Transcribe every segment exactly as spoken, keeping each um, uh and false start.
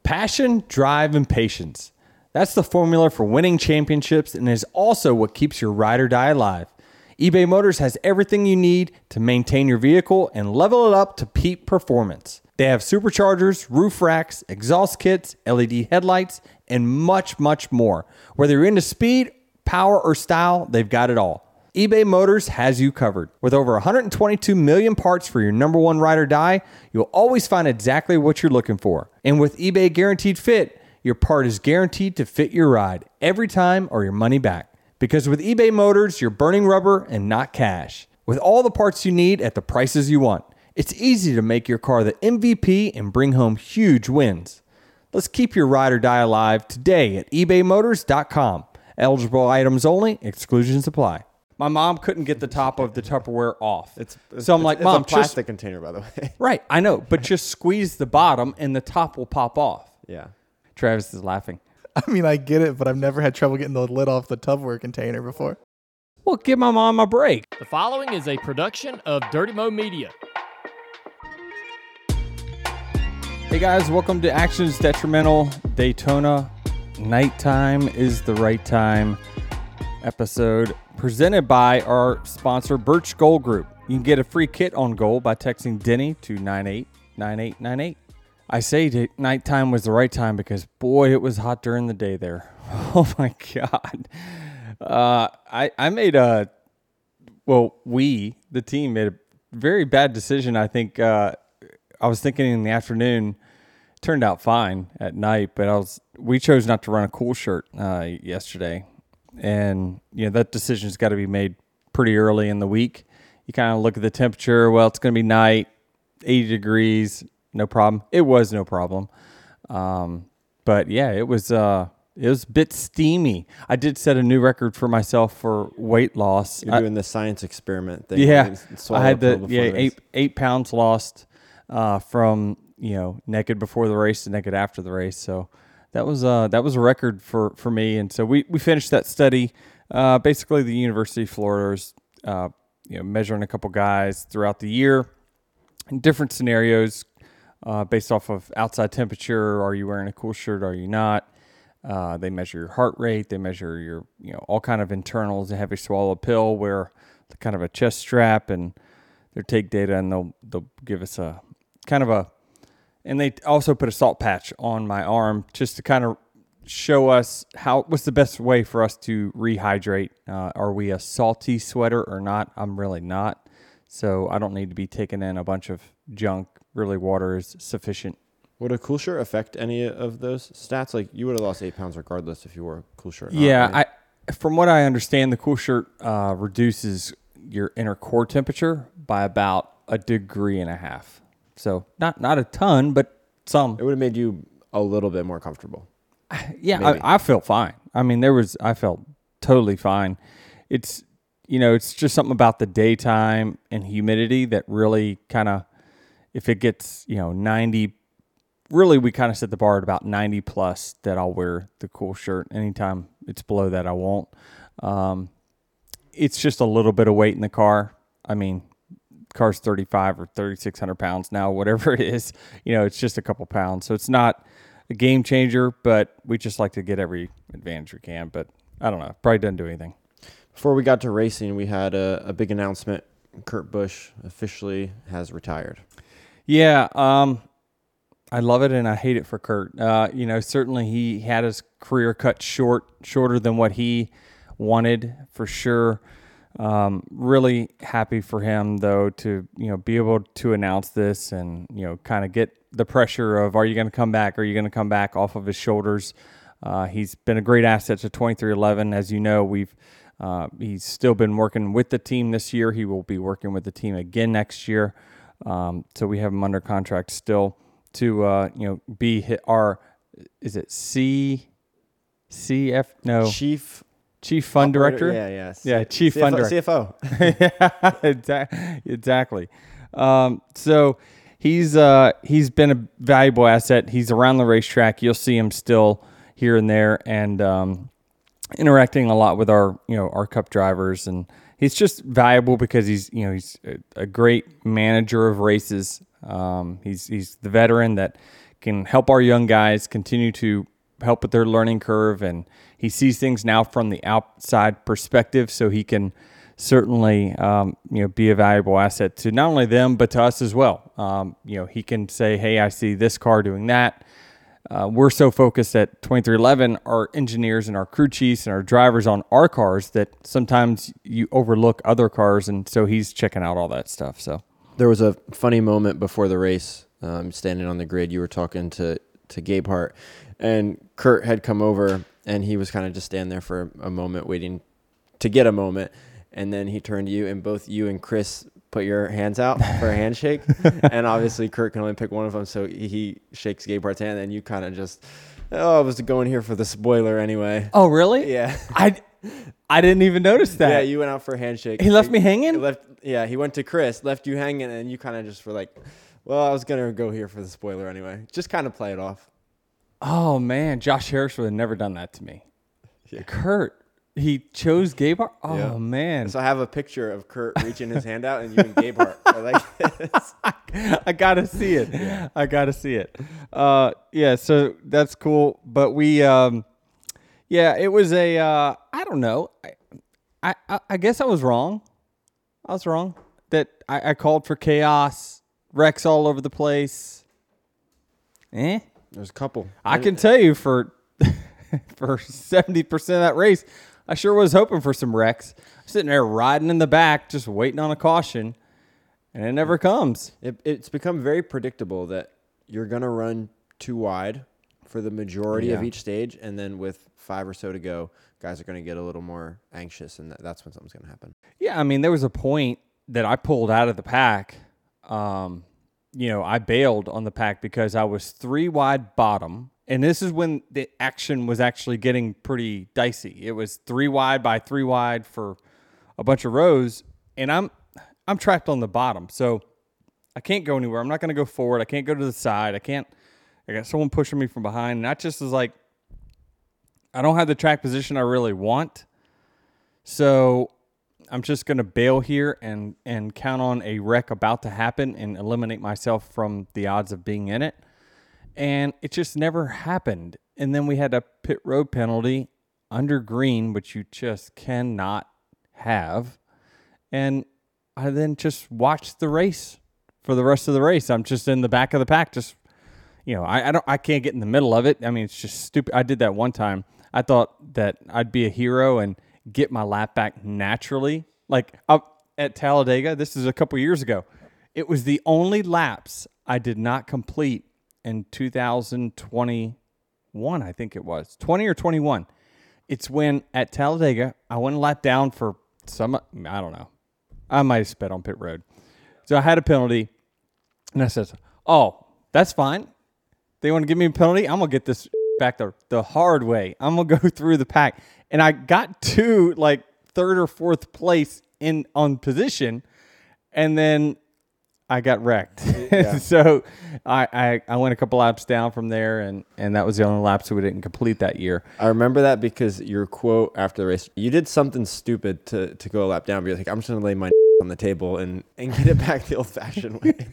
Passion, drive, and patience. That's the formula for winning championships and is also what keeps your ride or die alive. eBay Motors has everything you need to maintain your vehicle and level it up to peak performance. They have superchargers, roof racks, exhaust kits, L E D headlights, and much, much more. Whether you're into speed, power, or style, they've got it all. eBay Motors has you covered. With over one hundred twenty-two million parts for your number one ride or die, you'll always find exactly what you're looking for. And with eBay Guaranteed Fit, your part is guaranteed to fit your ride every time or your money back. Because with eBay Motors, you're burning rubber and not cash. With all the parts you need at the prices you want, it's easy to make your car the M V P and bring home huge wins. Let's keep your ride or die alive today at ebay motors dot com. Eligible items only, exclusions apply. My mom couldn't get the top of the Tupperware off. It's, it's so I'm like, it's Mom, a plastic just, container, by the way. Right, I know, but just squeeze the bottom and the top will pop off. Yeah. Travis is laughing. I mean, I get it, but I've never had trouble getting the lid off the Tupperware container before. Well, give my mom a break. The following is a production of Dirty Mo Media. Hey guys, welcome to Actions Detrimental Daytona. Nighttime is the right time episode presented by our sponsor, Birch Gold Group. You can get a free kit on gold by texting Denny to nine eight nine eight nine eight. I say day- nighttime was the right time because, boy, it was hot during the day there. Oh, my God. Uh, I, I made a, well, we, the team, made a very bad decision. I think uh, I was thinking in the afternoon, turned out fine at night, but I was we chose not to run a cool shirt uh, yesterday. And, you know, that decision's got to be made pretty early in the week. You kind of look at the temperature. Well, it's going to be night, eighty degrees. No problem. It was no problem. Um, but yeah, it was, uh, it was a bit steamy. I did set a new record for myself for weight loss. You're I, doing the science experiment thing. Yeah. I had the, the yeah, eight, eight pounds lost, uh, from, you know, naked before the race to naked after the race. So that was, uh, that was a record for, for me. And so we, we finished that study. Uh, basically the University of Florida's, uh, you know, measuring a couple guys throughout the year in different scenarios, Uh, based off of outside temperature. Are you wearing a cool shirt? Are you not? Uh, they measure your heart rate. They measure your, you know, all kind of internals. They have you swallow a pill, wear kind of a chest strap, and they take data and they'll they'll give us a kind of a, and they also put a salt patch on my arm just to kind of show us how what's the best way for us to rehydrate. Uh, are we a salty sweater or not? I'm really not. So I don't need to be taking in a bunch of junk. Really, water is sufficient. Would a cool shirt affect any of those stats? Like, you would have lost eight pounds regardless if you wore a cool shirt. Yeah, right? I from what I understand, the cool shirt uh, reduces your inner core temperature by about a degree and a half. So not not a ton, but some. It would have made you a little bit more comfortable. Yeah, I, I felt fine. I mean, there was I felt totally fine. It's you know, it's just something about the daytime and humidity that really kind of. If it gets, you know, ninety, really we kind of set the bar at about ninety plus that I'll wear the cool shirt. Anytime it's below that, I won't. Um, it's just a little bit of weight in the car. I mean, car's thirty-five or thirty-six hundred pounds now, whatever it is. You know, it's just a couple pounds. So it's not a game changer, but we just like to get every advantage we can. But I don't know. Probably doesn't do anything. Before we got to racing, we had a, a big announcement. Kurt Busch officially has retired. Yeah, um, I love it and I hate it for Kurt. Uh, you know, certainly he had his career cut short, shorter than what he wanted for sure. Um, really happy for him though to, you know, be able to announce this and, you know, kind of get the pressure of, are you going to come back? Are you going to come back off of his shoulders? Uh, he's been a great asset to twenty-three eleven. As you know, we've, uh, he's still been working with the team this year. He will be working with the team again next year. Um, so we have him under contract still to, uh, you know, be hit our, is it C, C F? No. Chief. Chief Fund Operator? Director? Yeah, yeah. Yeah, Chief C F O, Fund Director. C F O. Yeah, exactly. Um, so he's, uh, he's been a valuable asset. He's around the racetrack. You'll see him still here and there and, um, interacting a lot with our, you know, our cup drivers, and he's just valuable because he's, you know, he's a, a great manager of races. Um, he's he's the veteran that can help our young guys continue to help with their learning curve, and he sees things now from the outside perspective, so he can certainly um, you know be a valuable asset to not only them but to us as well. Um, you know, he can say, "Hey, I see this car doing that." Uh, we're so focused at twenty-three eleven, our engineers and our crew chiefs and our drivers on our cars, that sometimes you overlook other cars, and so he's checking out all that stuff. So There was a funny moment before the race. Um, standing on the grid, you were talking to to Gabe Hart, and Kurt had come over, and he was kind of just standing there for a moment, waiting to get a moment, and then he turned to you, and both you and Chris put your hands out for a handshake, and obviously Kurt can only pick one of them, so he shakes Gabe Hart's hand, and you kind of just, oh, I was going here for the spoiler anyway. Oh, really? Yeah. I, I didn't even notice that. Yeah, you went out for a handshake. He left he, me hanging? He left, yeah, he went to Chris, left you hanging, and you kind of just were like, well, I was going to go here for the spoiler anyway. Just kind of play it off. Oh, man. Josh Harris would have never done that to me. Yeah. Kurt, he chose Gabe Hart? Oh, Yeah. man. So I have a picture of Kurt reaching his hand out and you and Gabe Hart are like this. I gotta see it. Yeah. I gotta see it. Uh, yeah, so that's cool. But we, um, yeah, it was a. Uh, I don't know. I, I, I guess I was wrong. I was wrong that I, I called for chaos, wrecks all over the place. Eh? There's a couple. I can tell you for for seventy percent of that race, I sure was hoping for some wrecks. I'm sitting there riding in the back, just waiting on a caution, and it never comes. It, it's become very predictable that you're going to run too wide for the majority Yeah. of each stage, and then with five or so to go, guys are going to get a little more anxious, and that, that's when something's going to happen. Yeah, I mean, there was a point that I pulled out of the pack. Um, you know, I bailed on the pack because I was three wide bottom. And this is when the action was actually getting pretty dicey. It was three wide by three wide for a bunch of rows, and I'm I'm trapped on the bottom. So I can't go anywhere. I'm not going to go forward. I can't go to the side. I can't. I got someone pushing me from behind. And that just is like, I don't have the track position I really want. So I'm just going to bail here and, and count on a wreck about to happen and eliminate myself from the odds of being in it. And it just never happened. And then we had a pit road penalty under green, which you just cannot have. And I then just watched the race for the rest of the race. I'm just in the back of the pack. Just, you know, I, I don't, I can't get in the middle of it. I mean, it's just stupid. I did that one time. I thought that I'd be a hero and get my lap back naturally. Like up at Talladega, this is a couple years ago. It was the only laps I did not complete in two thousand twenty-one, I think it was. twenty or twenty-one. It's when at Talladega, I went a lap down for some, I don't know. I might have sped on pit road. So I had a penalty, and I said, oh, that's fine. They want to give me a penalty? I'm going to get this back the, the hard way. I'm going to go through the pack. And I got to like third or fourth place in on position, and then I got wrecked. Yeah. So I, I, I went a couple laps down from there, and, and that was the only laps that we didn't complete that year. I remember that because your quote after the race, you did something stupid to, to go a lap down. But you're like, I'm just going to lay my on the table and, and get it back the old-fashioned way.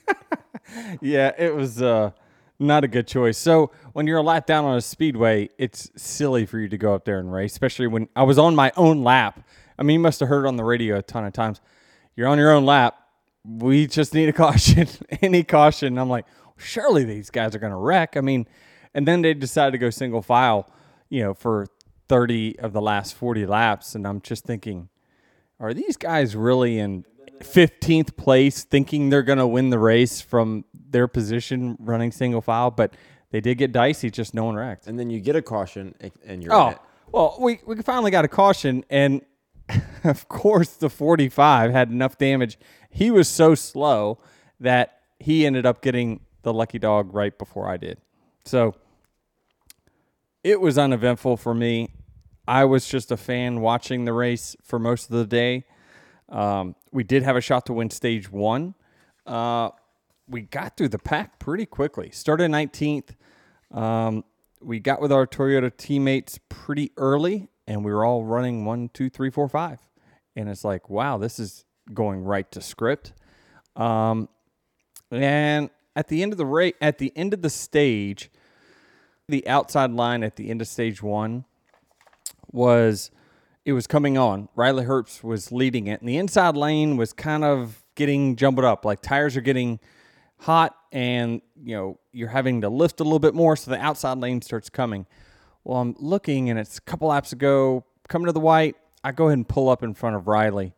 Yeah, it was uh, not a good choice. So when you're a lap down on a speedway, it's silly for you to go up there and race, especially when I was on my own lap. I mean, you must have heard it on the radio a ton of times. You're on your own lap. We just need a caution, any caution. I'm like, surely these guys are going to wreck. I mean, and then they decided to go single file, you know, for thirty of the last forty laps. And I'm just thinking, are these guys really in fifteenth place thinking they're going to win the race from their position running single file? But they did get dicey, just no one wrecked. And then you get a caution and you're oh, in it. Well, we, we finally got a caution, and of course the forty-five had enough damage. He was so slow that he ended up getting the lucky dog right before I did. So it was uneventful for me. I was just a fan watching the race for most of the day. Um, we did have a shot to win stage one. Uh, we got through the pack pretty quickly. Started nineteenth. Um, we got with our Toyota teammates pretty early, and we were all running one, two, three, four, five. And it's like, wow, this is going right to script. Um, and at the end of the rate, at the end of the stage, the outside line at the end of stage one was, it was coming on. Riley Herbst was leading it, and the inside lane was kind of getting jumbled up. Like tires are getting hot, and you know you're having to lift a little bit more, so the outside lane starts coming. Well, I'm looking, and it's a couple laps ago, coming to the white. I go ahead and pull up in front of Riley,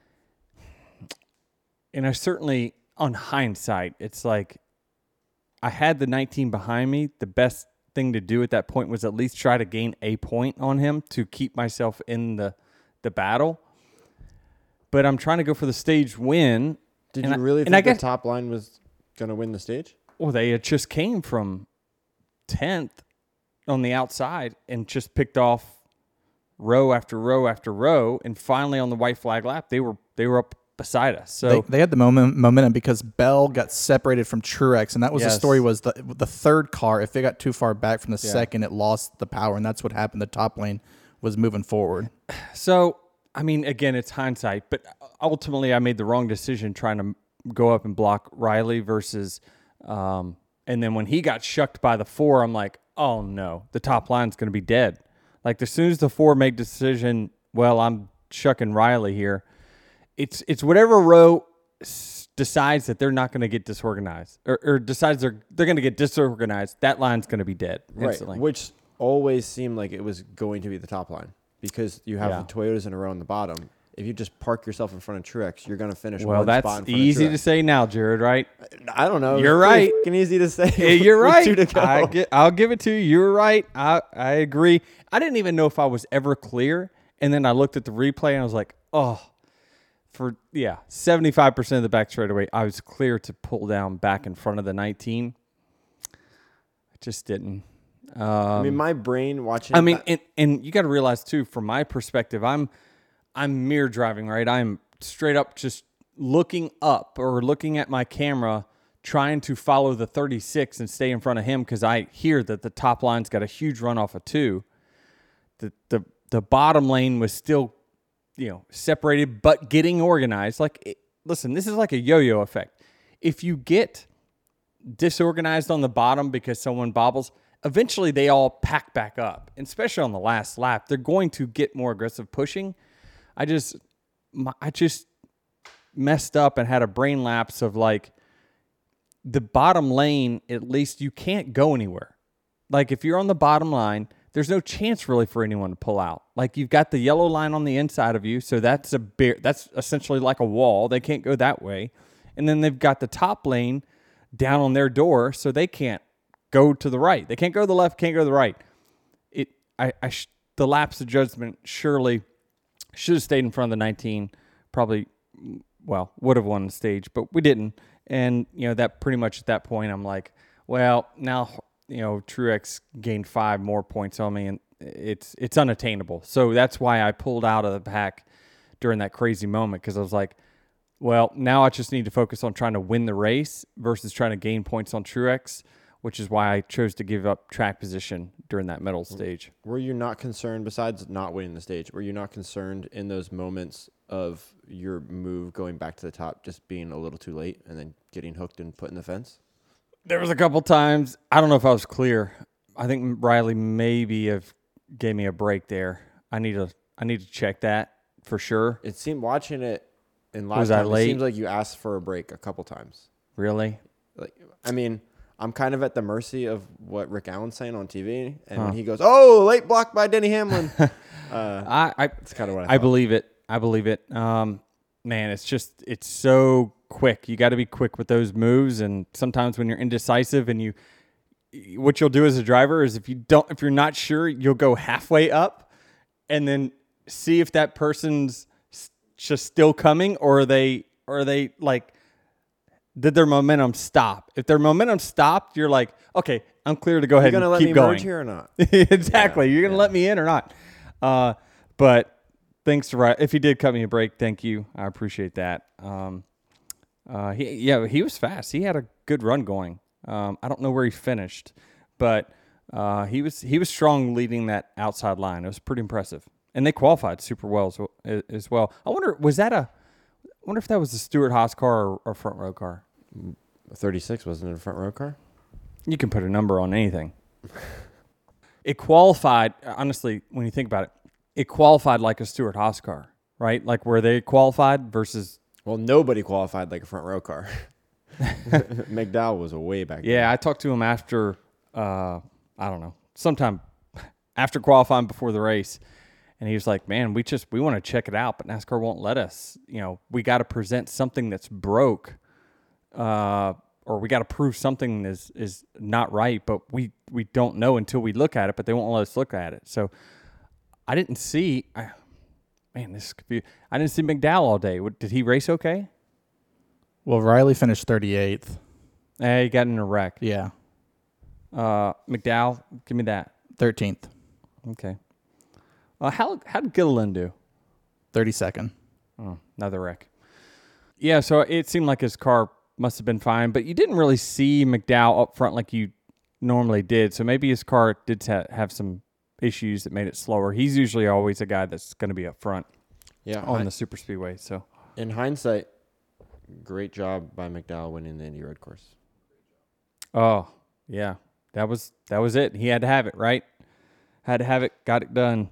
and I certainly, on hindsight, it's like I had the nineteen behind me. The best thing to do at that point was at least try to gain a point on him to keep myself in the the battle. But I'm trying to go for the stage win. Did and you I, really and think I the guess, top line was going to win the stage? Well, they had just came from tenth on the outside and just picked off row after row after row, and finally on the white flag lap, they were they were up beside us. So They, they had the moment, momentum because Bell got separated from Truex, and that was Yes. the story. Was the the third car, if it got too far back from the Yeah. second, it lost the power, and that's what happened. The top lane was moving forward. So, I mean, again, it's hindsight, but ultimately I made the wrong decision trying to go up and block Riley versus, um, and then when he got shucked by the four, I'm like, oh no, the top line's going to be dead. Like as soon as the four made decision, well, I'm shucking Riley here. It's it's whatever row s- decides that they're not going to get disorganized or, or decides they're they're going to get disorganized. That line's going to be dead instantly. Right, which always seemed like it was going to be the top line because you have Yeah. the Toyotas in a row on the bottom. If you just park yourself in front of Truex, you're going to finish Well, one spot in that's front easy of to Truex. say now, Jared, right? I don't know. You're It's pretty right. fucking easy to say. Yeah, you're with right. two to go. I get, I'll give it to you. You're right. I, I agree. I didn't even know if I was ever clear. And then I looked at the replay and I was like, oh, for, yeah, seventy-five percent of the back straightaway, I was clear to pull down back in front of the nineteen. I just didn't. Um, I mean, my brain watching. I mean, that- and, and you got to realize too, from my perspective, I'm I'm mirror driving, right? I'm straight up just looking up or looking at my camera, trying to follow the thirty-six and stay in front of him because I hear that the top line's got a huge run off of two. The the the bottom lane was still, you know, separated but getting organized. Like, it, listen, this is like a yo-yo effect. If you get disorganized on the bottom because someone bobbles, eventually they all pack back up, and especially on the last lap, they're going to get more aggressive pushing. I just, my, I just messed up and had a brain lapse of like the bottom lane. At least you can't go anywhere. Like if you're on the bottom line, there's no chance really for anyone to pull out. Like you've got the yellow line on the inside of you, so that's a bear, that's essentially like a wall. They can't go that way, and then they've got the top lane down on their door, so they can't go to the right. They can't go to the left, can't go to the right. It, I, I sh- the lapse of judgment surely should have stayed in front of the nineteen. Probably, well, would have won the stage, but we didn't. And you know that pretty much at that point, I'm like, well, now you know Truex gained five more points on me, and it's it's unattainable. So that's why I pulled out of the pack during that crazy moment because I was like, well, now I just need to focus on trying to win the race versus trying to gain points on Truex, which is why I chose to give up track position during that middle stage. were you not concerned, besides not winning the stage, were you not concerned in those moments of your move going back to the top just being a little too late and then getting hooked and put in the fence? There was a couple times, I don't know if I was clear. I think Riley maybe have gave me a break there. I need to I need to check that for sure. It seemed, watching it in live Was I time, late? it seems like you asked for a break a couple times. Really? Like, I mean, I'm kind of at the mercy of what Rick Allen's saying on T V, and Huh. when he goes, "Oh, late block by Denny Hamlin," uh, I I, it's kind of what I, I thought. believe it. I believe it. Um, man, it's just it's so quick. You got to be quick with those moves, and sometimes when you're indecisive and you, what you'll do as a driver is if you don't, if you're not sure, you'll go halfway up, and then see if that person's s- just still coming, or are they, or are they like, did their momentum stop? If their momentum stopped, you're like, okay, I'm clear to go You ahead gonna and let keep me going. merge here or not? Exactly. Yeah, You're going to yeah. let me in or not? Uh, but thanks to Riley. If he did cut me a break, thank you. I appreciate that. Um, uh, he, yeah, he was fast. He had a good run going. Um, I don't know where he finished, but uh, he was he was strong leading that outside line. It was pretty impressive, and they qualified super well as, well- as well. I wonder, was that a? I wonder if that was the Stewart Haas car or, or front row car. thirty-six wasn't it a front row car? You can put a number on anything. It qualified, honestly, when you think about it, it qualified like a Stewart Haas car, right? Like where they qualified versus... Well, nobody qualified like a front row car. McDowell was a way back Yeah, then. I talked to him after, uh, I don't know, sometime after qualifying before the race. And he was like, man, we just, we want to check it out, but NASCAR won't let us. You know, we got to present something that's broke, uh, or we got to prove something is is not right, but we, we don't know until we look at it, but they won't let us look at it. So I didn't see, I, man, this is confusing. I didn't see McDowell all day. What, did he race okay? Well, Riley finished thirty-eighth. Eh, he got in a wreck. Yeah. Uh, McDowell, give me that. thirteenth. Okay. Uh, how how did Gilliland do? thirty-second. Oh, another wreck. Yeah, so it seemed like his car must have been fine, but you didn't really see McDowell up front like you normally did. So maybe his car did ha- have some issues that made it slower. He's usually always a guy that's going to be up front Yeah, on hi- the super speedway. So in hindsight, great job by McDowell winning the Indy Road Course. oh yeah, that was that was it. He had to have it, right? Had to have it. Got it done.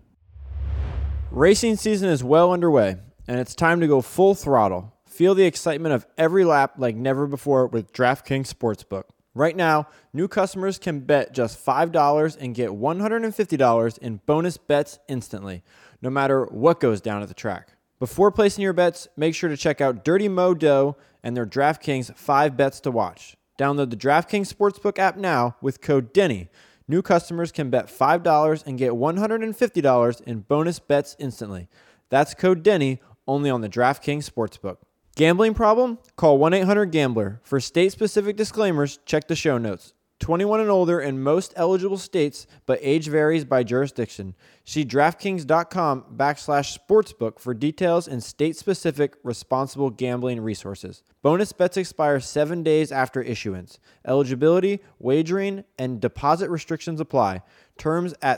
Racing season is well underway, and it's time to go full throttle. Feel the excitement of every lap like never before with DraftKings Sportsbook. Right now, new customers can bet just five dollars and get one hundred fifty dollars in bonus bets instantly, no matter what goes down at the track. Before placing your bets, make sure to check out Dirty Mo Dough and their DraftKings five bets to watch. Download the DraftKings Sportsbook app now with code DENNY. New customers can bet five dollars and get one hundred fifty dollars in bonus bets instantly. That's code DENNY only on the DraftKings Sportsbook. Gambling problem? Call one eight hundred gambler. For state-specific disclaimers, check the show notes. twenty-one and older in most eligible states, but age varies by jurisdiction. See DraftKings.com backslash sportsbook for details and state-specific responsible gambling resources. Bonus bets expire seven days after issuance. Eligibility, wagering, and deposit restrictions apply. Terms at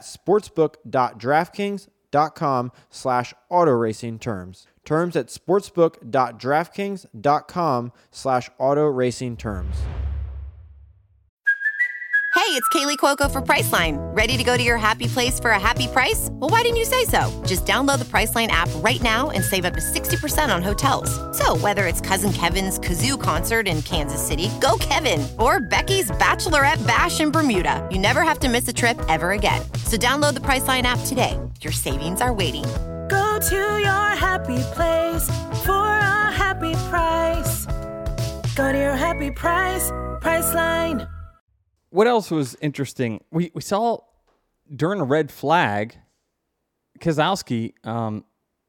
sportsbook.draftkings.com slash auto racing terms. Terms at sportsbook.draftkings.com slash auto racing terms. Hey, it's Kaylee Cuoco for Priceline. Ready to go to your happy place for a happy price? Well, why didn't you say so? Just download the Priceline app right now and save up to sixty percent on hotels. So whether it's Cousin Kevin's Kazoo Concert in Kansas City, go Kevin, or Becky's Bachelorette Bash in Bermuda, you never have to miss a trip ever again. So download the Priceline app today. Your savings are waiting. Go to your happy place for a happy price. Go to your happy price, Priceline. What else was interesting? We we saw during a red flag, Keselowski um,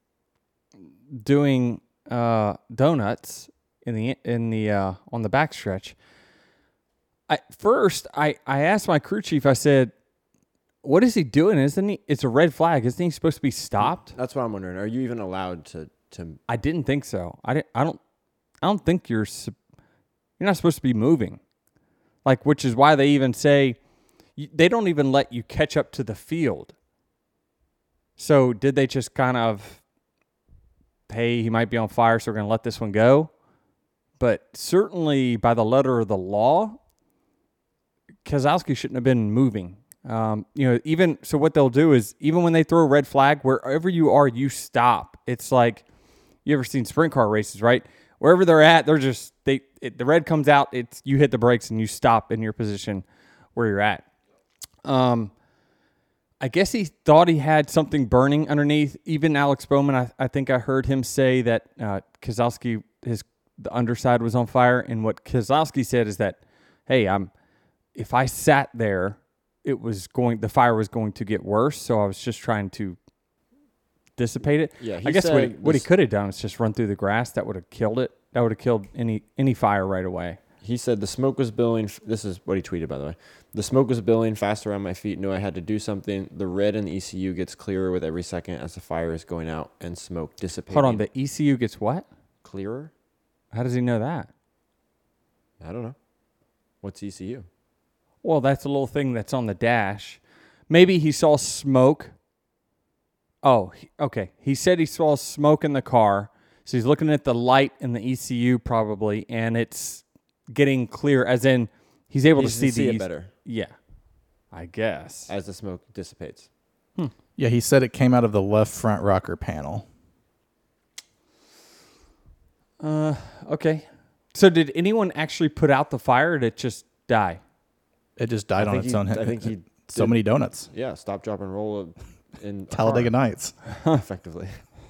doing uh, donuts in the in the uh, on the backstretch. I first I, I asked my crew chief. I said, "What is he doing? Isn't he? It's a red flag. Isn't he supposed to be stopped?" That's what I'm wondering. Are you even allowed to to? I didn't think so. I didn't, I don't I don't think you're sup- you're not supposed to be moving. Like, which is why they even say, they don't even let you catch up to the field. So did they just kind of, hey, he might be on fire, so we're going to let this one go? But certainly by the letter of the law, Keselowski shouldn't have been moving. Um, you know, even, so what they'll do is, even when they throw a red flag, wherever you are, you stop. It's like, you ever seen sprint car races, right? Wherever they're at, they're just, they it, the red comes out, it's you hit the brakes and you stop in your position where you're at. Um, I guess he thought he had something burning underneath. Even Alex Bowman, I, I think I heard him say that uh, Keselowski, his the underside was on fire. And what Keselowski said is that, hey, I'm if I sat there, it was going the fire was going to get worse. So I was just trying to dissipate it. Yeah, he I guess what he, said what he this- could have done is just run through the grass. That would have killed it. That would have killed any any fire right away. He said the smoke was billowing. This is what he tweeted, by the way. The smoke was billowing fast around my feet. Knew I had to do something. The red in the E C U gets clearer with every second as the fire is going out and smoke dissipating. Hold on, the E C U gets what? Clearer? How does he know that? I don't know. What's E C U? Well, that's a little thing that's on the dash. Maybe he saw smoke. Oh, he- okay. He said he saw smoke in the car. So he's looking at the light in the E C U probably, and it's getting clear, as in he's able He to can see, see it these. better Yeah, I guess. as the smoke dissipates. Yeah, he said it came out of the left front rocker panel. Uh, okay. So did anyone actually put out the fire, or did it just die? It just died I on think its he- own. I think he so did- many donuts. Yeah, stop, drop, and roll in a Talladega car, Nights. effectively.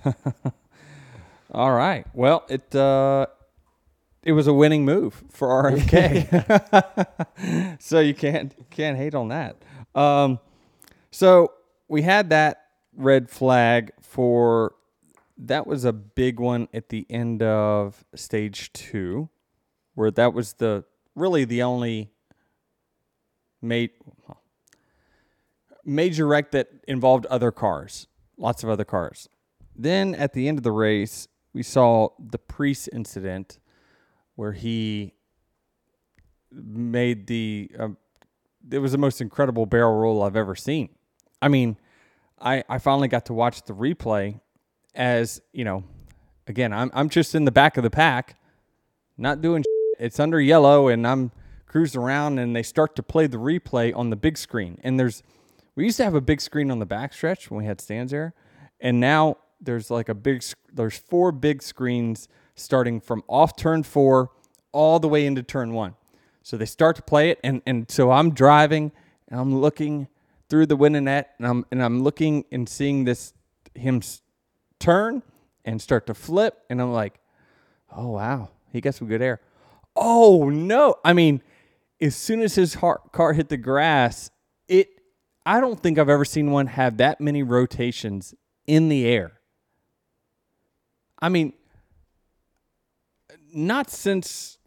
All right. Well, it uh, it was a winning move for R F K. So you can't can't hate on that. Um, so we had that red flag for that was a big one at the end of stage two, where that was the really the only made major wreck that involved other cars, lots of other cars. Then at the end of the race, we saw the Preece incident where he made the, um, it was the most incredible barrel roll I've ever seen. I mean, I, I finally got to watch the replay as, you know, again, I'm, I'm just in the back of the pack, not doing shit. It's under yellow and I'm cruising around and they start to play the replay on the big screen. And there's, we used to have a big screen on the backstretch when we had stands there. And now there's like a big, there's four big screens starting from off turn four all the way into turn one. So they start to play it. And, and so I'm driving and I'm looking through the window net and I'm, and I'm looking and seeing this, him turn and start to flip. And I'm like, oh, wow, he got some good air. Oh, no. I mean, as soon as his car hit the grass, it, I don't think I've ever seen one have that many rotations in the air. I mean, not since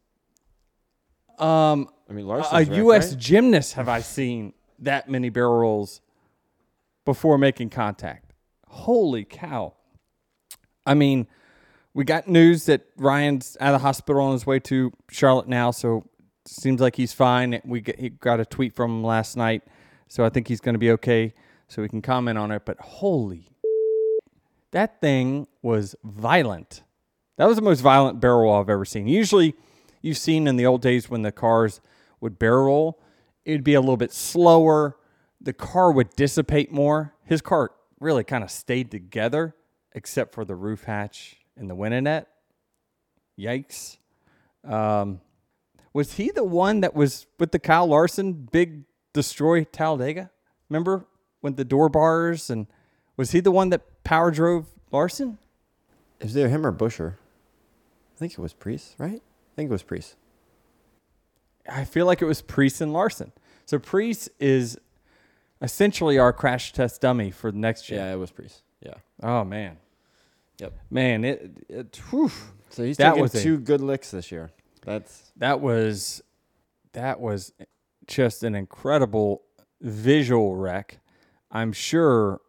um, I mean, a Larson's U S right? gymnast have I seen that many barrel rolls before making contact. Holy cow. I mean, we got news that Ryan's out of the hospital on his way to Charlotte now, so it seems like he's fine. We get, he got a tweet from him last night, so I think he's going to be okay, so we can comment on it. But holy, that thing was violent. That was the most violent barrel roll I've ever seen. Usually, you've seen in the old days when the cars would barrel roll, it'd be a little bit slower. The car would dissipate more. His car really kind of stayed together, except for the roof hatch and the window net. Yikes. Um, was he the one that was with the Kyle Larson big destroy Talladega? Remember when the door bars, and was he the one that power drove Larson? It was either him or Busher. I think it was Preece, right? I think it was Preece. I feel like it was Preece and Larson. So Preece is essentially our crash test dummy for the next year. Yeah, it was Preece. Yeah. Oh, man. Yep. Man, it, it whew. So he's That taken was a- two good licks this year. That's that was that was just an incredible visual wreck. I'm sure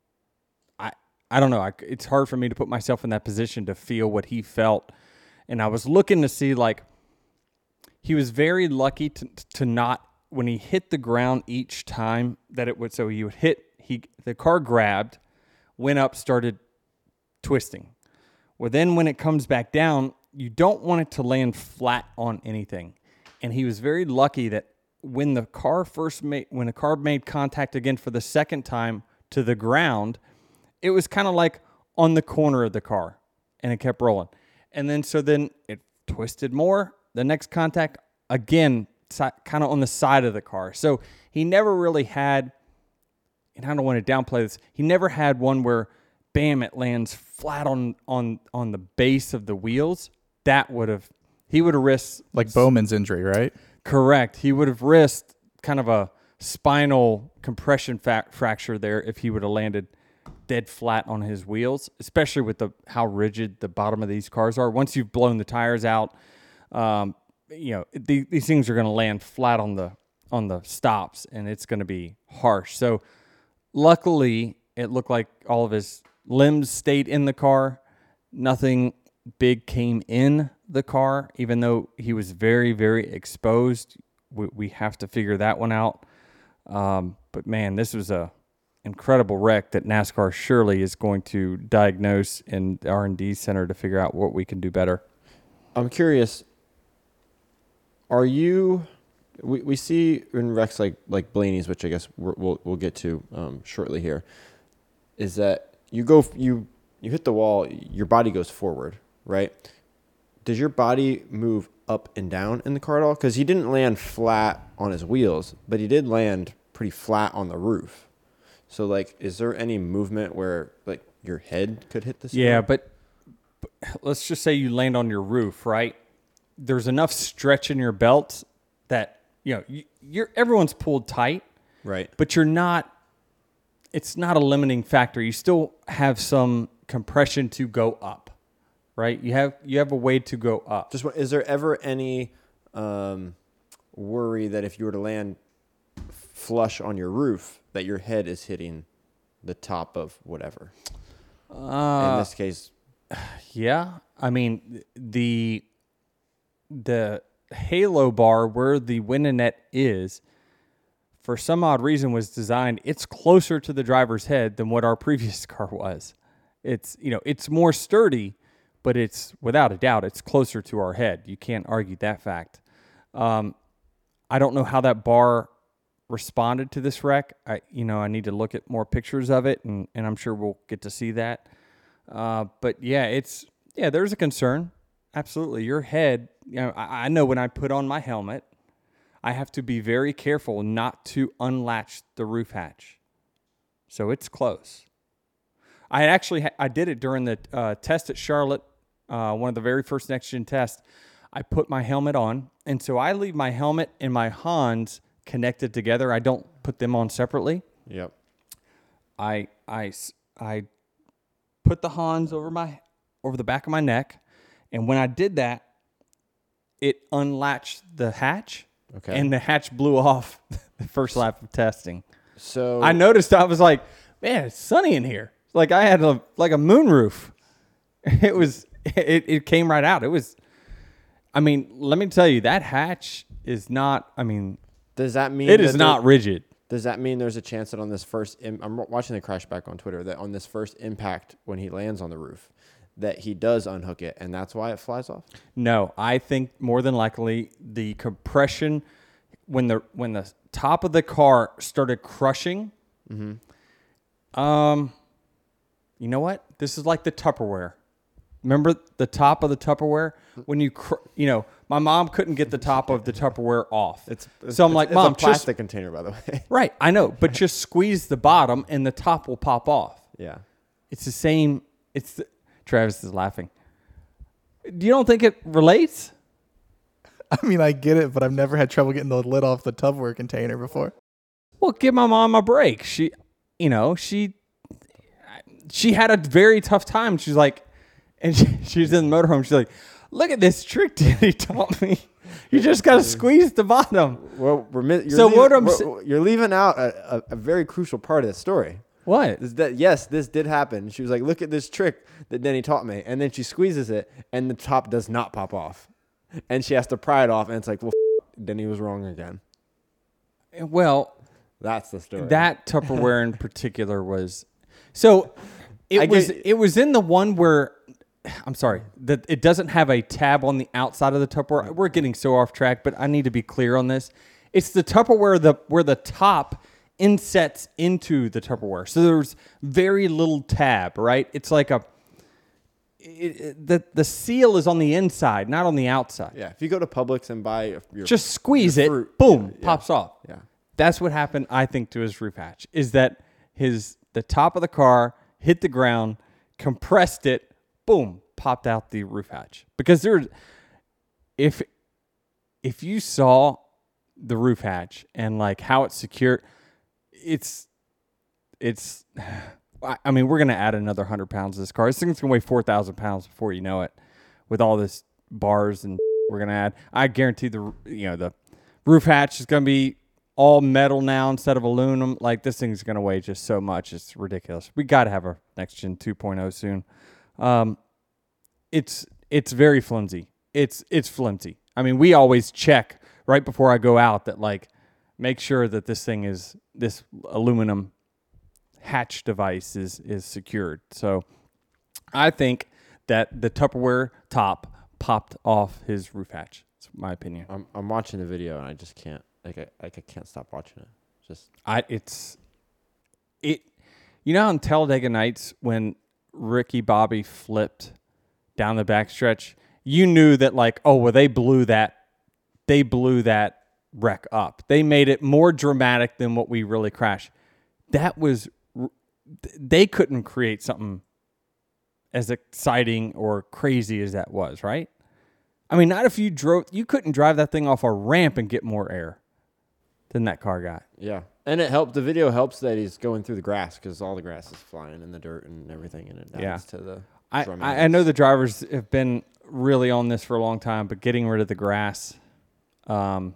I I don't know. I, it's hard for me to put myself in that position to feel what he felt. And I was looking to see, like, he was very lucky to to not, when he hit the ground each time that it would, so he would hit, he the car grabbed, went up, started twisting. Well, then when it comes back down, you don't want it to land flat on anything. And he was very lucky that when the car first made, when the car made contact again for the second time to the ground, it was kind of like on the corner of the car and it kept rolling. And then, so then it twisted more. The next contact, again, si- kind of on the side of the car. So he never really had, and I don't want to downplay this, he never had one where, bam, it lands flat on on on the base of the wheels. That would have, he would have risked. Like Bowman's injury, right? Correct. He would have risked kind of a spinal compression fa- fracture there if he would have landed dead flat on his wheels, especially with the how rigid the bottom of these cars are. Once you've blown the tires out, um, you know, the, these things are going to land flat on the on the stops, and it's going to be harsh. So luckily, it looked like all of his limbs stayed in the car. Nothing big came in the car, even though he was very, very exposed. We, we have to figure that one out. Um, but man, this was a incredible wreck that NASCAR surely is going to diagnose in the R and D center to figure out what we can do better. I'm curious. Are you? We, we see in wrecks like like Blaney's, which I guess we're, we'll we'll get to um, shortly here. Is that you go you you hit the wall, your body goes forward, right? Does your body move up and down in the car at all? Because he didn't land flat on his wheels, but he did land pretty flat on the roof. So, like, is there any movement where, like, your head could hit the ceiling? Yeah, but, but let's just say you land on your roof, right? There's enough stretch in your belt that, you know, you, you're everyone's pulled tight. Right. But you're not, it's not a limiting factor. You still have some compression to go up, right? You have you have a way to go up. Just is there ever any um, worry that if you were to land flush on your roof, that your head is hitting the top of whatever? Uh, in this case, yeah. I mean, the the halo bar where the window net is, for some odd reason, was designed. It's closer to the driver's head than what our previous car was. It's you know it's more sturdy, but it's without a doubt it's closer to our head. You can't argue that fact. Um, I don't know how that bar responded to this wreck. I you know I need to look at more pictures of it, and, and I'm sure we'll get to see that. Uh, but yeah, it's yeah. There's a concern. Absolutely, your head. You know, I, I know when I put on my helmet, I have to be very careful not to unlatch the roof hatch. So it's close. I actually ha- I did it during the uh, test at Charlotte, uh, one of the very first next gen tests. I put my helmet on, and so I leave my helmet and my Hans connected together. I don't put them on separately. Yep. I I I put the Hans over my over the back of my neck, and when I did that, it unlatched the hatch. Okay. And the hatch blew off the first lap of testing. So I noticed, I was like, man, it's sunny in here. Like I had a like a moonroof. It was it, it came right out. It was I mean, let me tell you, that hatch is not I mean does that mean it is that not there, rigid. Does that mean there's a chance that on this first Im- I'm watching the crash back on Twitter that on this first impact when he lands on the roof that he does unhook it and that's why it flies off? No, I think more than likely the compression when the when the top of the car started crushing. Mm-hmm. Um, you know what? This is like the Tupperware. Remember the top of the Tupperware when you cr- you know my mom couldn't get the top of the Tupperware off. It's, it's so I'm like, it's Mom, a plastic just, container, by the way. right? I know, but just squeeze the bottom and the top will pop off. Yeah, it's the same. It's the, Travis is laughing. Do you don't think it relates? I mean, I get it, but I've never had trouble getting the lid off the Tupperware container before. Well, give my mom a break. She, you know, she, she had a very tough time. She's like, and she, she's in the motorhome. She's like, look at this trick Danny taught me. You just got to squeeze the bottom. Well, we're, you're So leaving, what I'm we're- sa- you're leaving out a, a, a very crucial part of the story. What? Is that yes, this did happen. She was like, look at this trick that Denny taught me. And then she squeezes it, and the top does not pop off. And she has to pry it off, and it's like, well, f- Denny was wrong again. Well, That's the story. that Tupperware in particular was so. It I was get- it was in the one where I'm sorry that it doesn't have a tab on the outside of the Tupperware. We're getting so off track, but I need to be clear on this. It's the Tupperware the where the top insets into the Tupperware. So there's very little tab, right? It's like a it, it, the the seal is on the inside, not on the outside. Yeah, if you go to Publix and buy your, Just squeeze your it, fruit, boom, yeah, pops off. Yeah. That's what happened, I think, to his roof hatch. Is that his the top of the car hit the ground, compressed it, boom, popped out the roof hatch. Because there, if if you saw the roof hatch and like how it's secured, it's it's. I mean, we're gonna add another hundred pounds to this car. This thing's gonna weigh four thousand pounds before you know it, with all this bars and we're gonna add. I guarantee the you know the roof hatch is gonna be all metal now instead of aluminum. Like this thing's gonna weigh just so much, it's ridiculous. We got to have a next gen two point oh soon. Um, it's it's very flimsy. It's it's flimsy. I mean, we always check right before I go out that like make sure that this thing is this aluminum hatch device is is secured. So I think that the Tupperware top popped off his roof hatch. It's my opinion. I'm I'm watching the video and I just can't like I like I can't stop watching it. Just I it's it. You know, on Talladega Nights when Ricky Bobby flipped down the backstretch, you knew that like, oh well, they blew that. They blew that wreck up. They made it more dramatic than what we really crashed. That was. They couldn't create something as exciting or crazy as that was, right? I mean, not if you drove, you couldn't drive that thing off a ramp and get more air than that car got. yeah. And it helped. The video helps that he's going through the grass because all the grass is flying in the dirt and everything, and it adds Yeah. to the. I, dramatics. I I know the drivers have been really on this for a long time, but getting rid of the grass, um,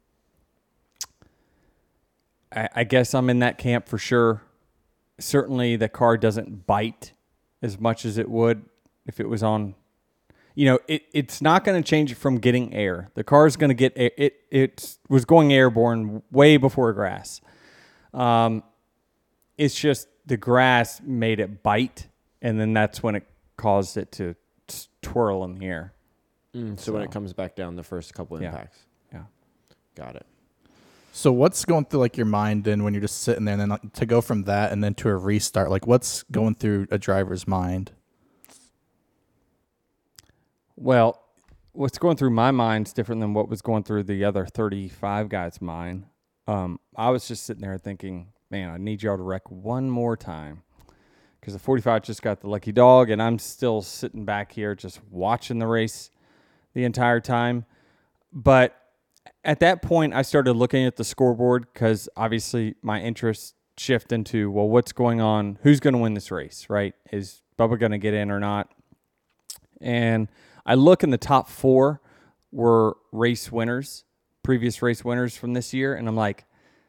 I, I guess I'm in that camp for sure. Certainly the car doesn't bite as much as it would if it was on, you know, it, it's not going to change it from getting air. The car is going to get air. It, it was going airborne way before grass. Um, it's just the grass made it bite, and then that's when it caused it to twirl in the air. Mm, so, when it comes back down, the first couple Yeah. impacts. Yeah. Got it. So what's going through like your mind then when you're just sitting there, and then like, to go from that and then to a restart? Like what's going through a driver's mind? Well, what's going through my mind is different than what was going through the other thirty-five guys' mind. Um, I was just sitting there thinking, man, I need y'all to wreck one more time because the forty-five just got the lucky dog, and I'm still sitting back here just watching the race the entire time. But at that point, I started looking at the scoreboard because obviously my interest shift into, well, what's going on? Who's going to win this race, right? Is Bubba going to get in or not? And I look in the top four were race winners, previous race winners from this year. And I'm like,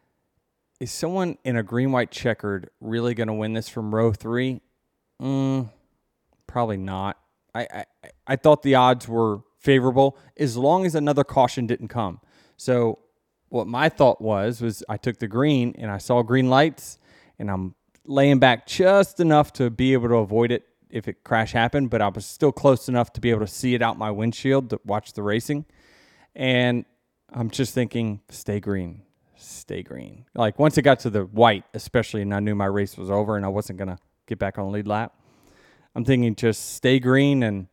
is someone in a green, white checkered really going to win this from row three? Mm, probably not. I, I, I thought the odds were favorable as long as another caution didn't come. So what my thought was, was I took the green and I saw green lights and I'm laying back just enough to be able to avoid it if it crash happened, but I was still close enough to be able to see it out my windshield to watch the racing. And I'm just thinking, stay green, stay green. Like once it got to the white, especially, and I knew my race was over and I wasn't going to get back on the lead lap, I'm thinking just stay green and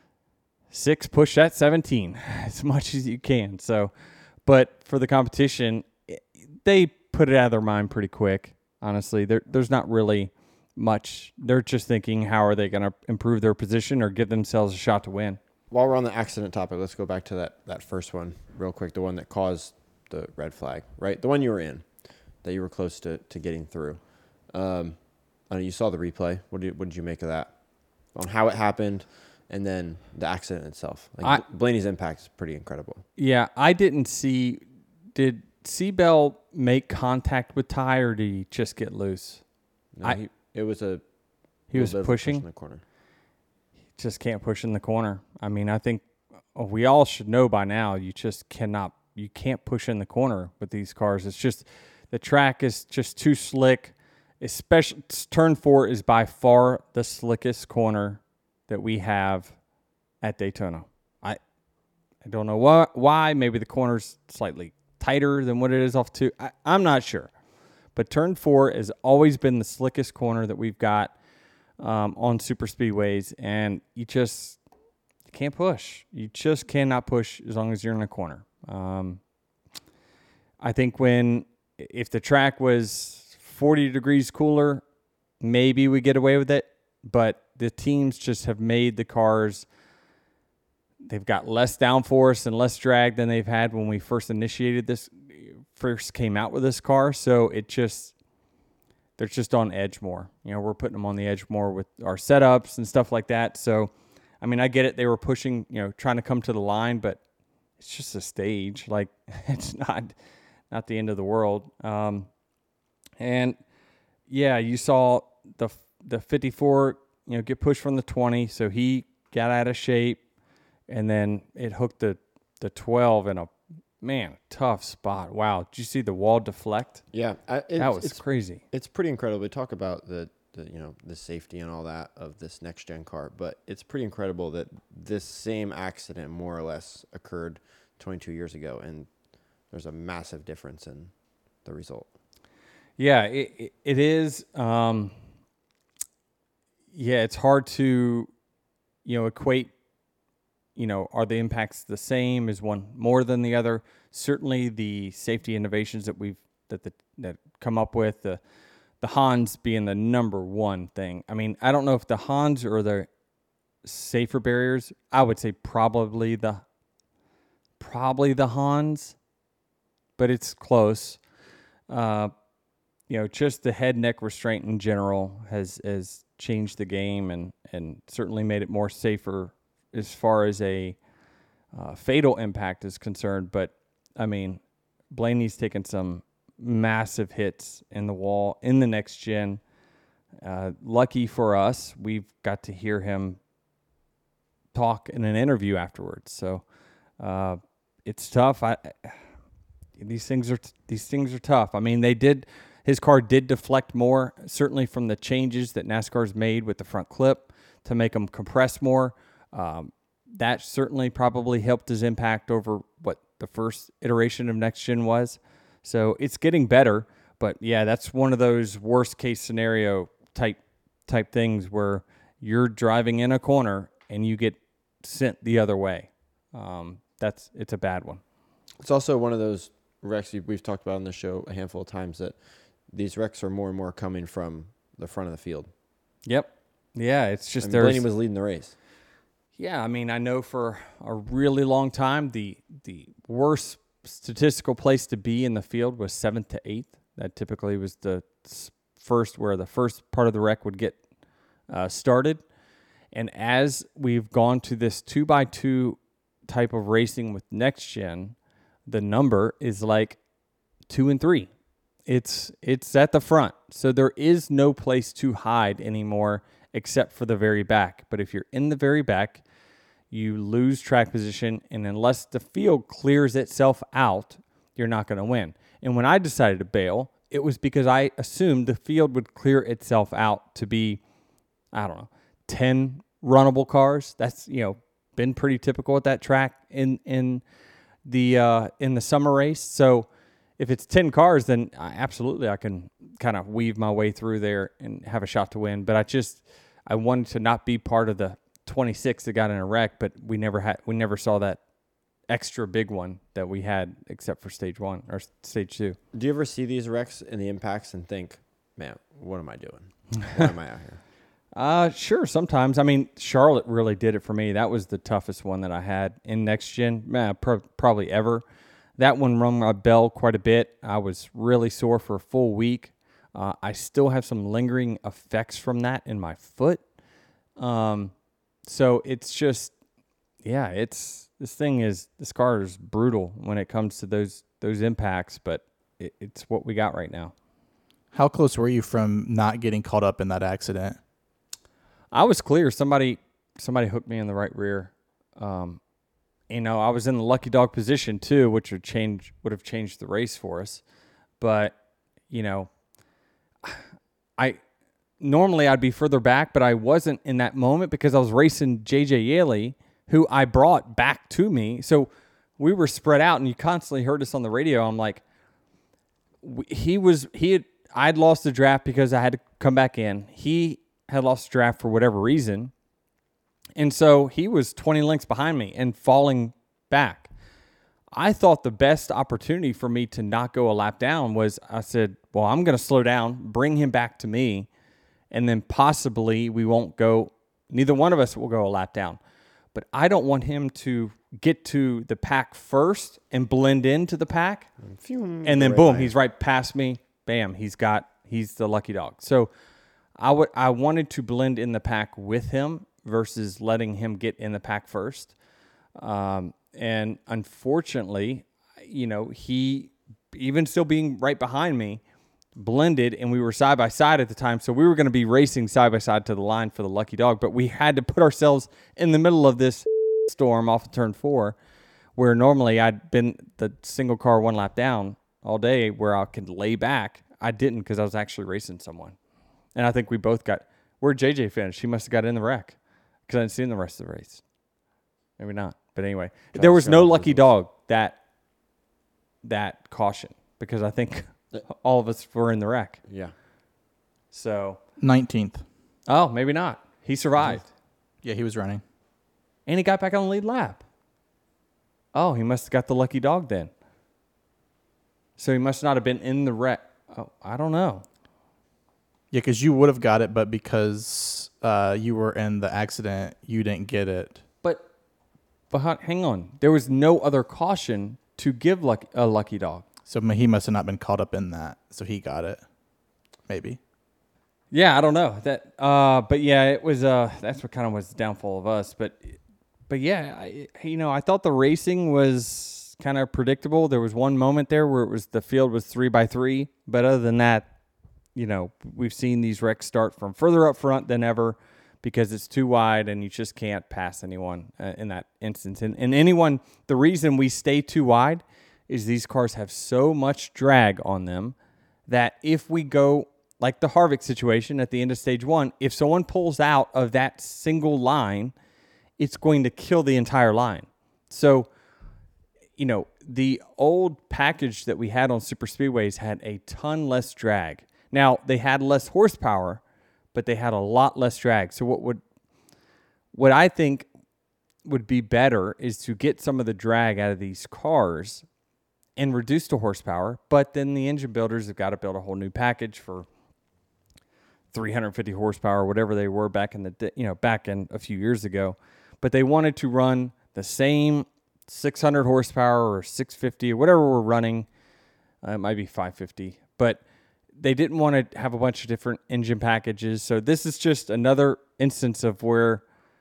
six, push that seventeen as much as you can. So, but for the competition, they put it out of their mind pretty quick. Honestly, there, there's not really much. They're just thinking, how are they going to improve their position or give themselves a shot to win? While we're on the accident topic, let's go back to that, that first one real quick, the one that caused the red flag, right? The one you were in, that you were close to, to getting through. Um, I know you saw the replay. What did, what did you make of that? On how it happened and then the accident itself. Like I, Blaney's impact is pretty incredible. Yeah, I didn't see. Did Seabell make contact with Ty, or did he just get loose? No, I, he, it was a he was bit of a pushing. push in the corner. Just can't push in the corner. I mean, I think we all should know by now. You just cannot. You can't push in the corner with these cars. It's just the track is just too slick. Especially turn four is by far the slickest corner that we have at Daytona. I I don't know what why. Maybe the corner's slightly tighter than what it is off two. I, I'm not sure. But turn four has always been the slickest corner that we've got um, on super speedways, and you just you can't push. You just cannot push as long as you're in a corner. Um, I think when if the track was forty degrees cooler, maybe we get away with it. But the teams just have made the cars, they've got less downforce and less drag than they've had when we first initiated this, first came out with this car. So it just, they're just on edge more. You know, we're putting them on the edge more with our setups and stuff like that. So, I mean, I get it. They were pushing, you know, trying to come to the line, but it's just a stage. Like, it's not, not the end of the world. Um, And yeah, you saw the the fifty-four, you know, get pushed from the twenty, so he got out of shape, and then it hooked the the twelve in a man tough spot. Wow, did you see the wall deflect? Yeah, I, it's, That was it's, crazy. It's pretty incredible. We talk about the, the you know the safety and all that of this next gen car, but it's pretty incredible that this same accident more or less occurred twenty-two years ago, and there's a massive difference in the result. Yeah, it, it, it is. Um, yeah, it's hard to, you know, equate, you know, are the impacts the same? Is one more than the other? Certainly the safety innovations that we've, that the, that come up with, the, the Hans being the number one thing. I mean, I don't know if the Hans or the safer barriers. I would say probably the, probably the Hans, but it's close. Uh, you know, just the head neck restraint in general has, has changed the game and, and certainly made it more safer as far as a uh, fatal impact is concerned. But I mean, Blaney's taken some massive hits in the wall in the next gen. Uh, lucky for us, we've got to hear him talk in an interview afterwards. So uh, it's tough. I, these things are these things are tough. I mean, they did. His car did deflect more, certainly from the changes that NASCAR's made with the front clip to make them compress more. Um, that certainly probably helped his impact over what the first iteration of Next Gen was. So it's getting better, but yeah, that's one of those worst case scenario type type things where you're driving in a corner and you get sent the other way. Um, that's it's a bad one. It's also one of those wrecks we've talked about on the show a handful of times that these wrecks are more and more coming from the front of the field. Yep. Yeah, it's just I mean, there's Blaney was leading the race. Yeah, I mean, I know for a really long time the the worst statistical place to be in the field was seventh to eighth. That typically was the first where the first part of the wreck would get uh, started. And as we've gone to this two by two type of racing with Next Gen, the number is like two and three. It's it's at the front, so there is no place to hide anymore except for the very back. But if you're in the very back, you lose track position, and unless the field clears itself out, you're not going to win. And when I decided to bail, it was because I assumed the field would clear itself out to be, I don't know, ten runnable cars. That's, you know, been pretty typical at that track in in the uh, in the summer race. So if it's ten cars, then I, absolutely I can kind of weave my way through there and have a shot to win. But I just I wanted to not be part of the twenty-six that got in a wreck, but we never had we never saw that extra big one that we had except for stage one or stage two. Do you ever see these wrecks and the impacts and think, man, what am I doing? Why am I out here? Uh, sure. Sometimes. I mean, Charlotte really did it for me. That was the toughest one that I had in Next Gen, man, pro- probably ever. That one rung my bell quite a bit. I was really sore for a full week. Uh, I still have some lingering effects from that in my foot. Um, so it's just, yeah, it's, this thing is, this car is brutal when it comes to those, those impacts, but it, it's what we got right now. How close were you from not getting caught up in that accident? I was clear. Somebody, somebody hooked me in the right rear. Um, you know, I was in the lucky dog position too, which would change, would have changed the race for us. But, you know, I normally I'd be further back, but I wasn't in that moment because I was racing J J Yaley, who I brought back to me. So we were spread out, and you constantly heard us on the radio. I'm like, he was, he had, I'd lost the draft because I had to come back in. He had lost the draft for whatever reason. And so he was twenty lengths behind me and falling back. I thought the best opportunity for me to not go a lap down was I said, well, I'm going to slow down, bring him back to me, and then possibly we won't go, neither one of us will go a lap down. But I don't want him to get to the pack first and blend into the pack. And then boom, he's right past me. Bam, he's got, he's the lucky dog. So I would, I wanted to blend in the pack with him versus letting him get in the pack first. Um, and unfortunately, you know, he, even still being right behind me, blended, and we were side by side at the time. So we were going to be racing side by side to the line for the lucky dog, but we had to put ourselves in the middle of this storm off of turn four, where normally I'd been the single car one lap down all day where I could lay back. I didn't because I was actually racing someone. And I think we both got, where J J finished, he must have got in the wreck because I didn't see him the rest of the race. Maybe not. But anyway, there was no lucky dog that that caution because I think all of us were in the wreck. Yeah. So nineteenth. Oh, maybe not. He survived. Yeah, he was running. And he got back on the lead lap. Oh, he must have got the lucky dog then. So he must not have been in the wreck. Oh, I don't know. Yeah, because you would have got it, but because uh, you were in the accident, you didn't get it. But, but hang on. There was no other caution to give luck, a lucky dog. So he must have not been caught up in that. So he got it. Maybe. Yeah, I don't know that. Uh, but yeah, it was. Uh, that's what kind of was the downfall of us. But, but yeah, I, you know, I thought the racing was kind of predictable. There was one moment there where it was the field was three by three. But other than that, you know, we've seen these wrecks start from further up front than ever because it's too wide and you just can't pass anyone uh, in that instance. And, and anyone, the reason we stay too wide is these cars have so much drag on them that if we go like the Harvick situation at the end of stage one, if someone pulls out of that single line, it's going to kill the entire line. So, you know, the old package that we had on super speedways had a ton less drag. Now, they had less horsepower, but they had a lot less drag. So what would what I think would be better is to get some of the drag out of these cars and reduce the horsepower, but then the engine builders have got to build a whole new package for three hundred fifty horsepower, whatever they were back in the, you know, back in a few years ago. But they wanted to run the same six hundred horsepower or six fifty or whatever we're running. Uh, it might be five fifty, but they didn't want to have a bunch of different engine packages. So this is just another instance of where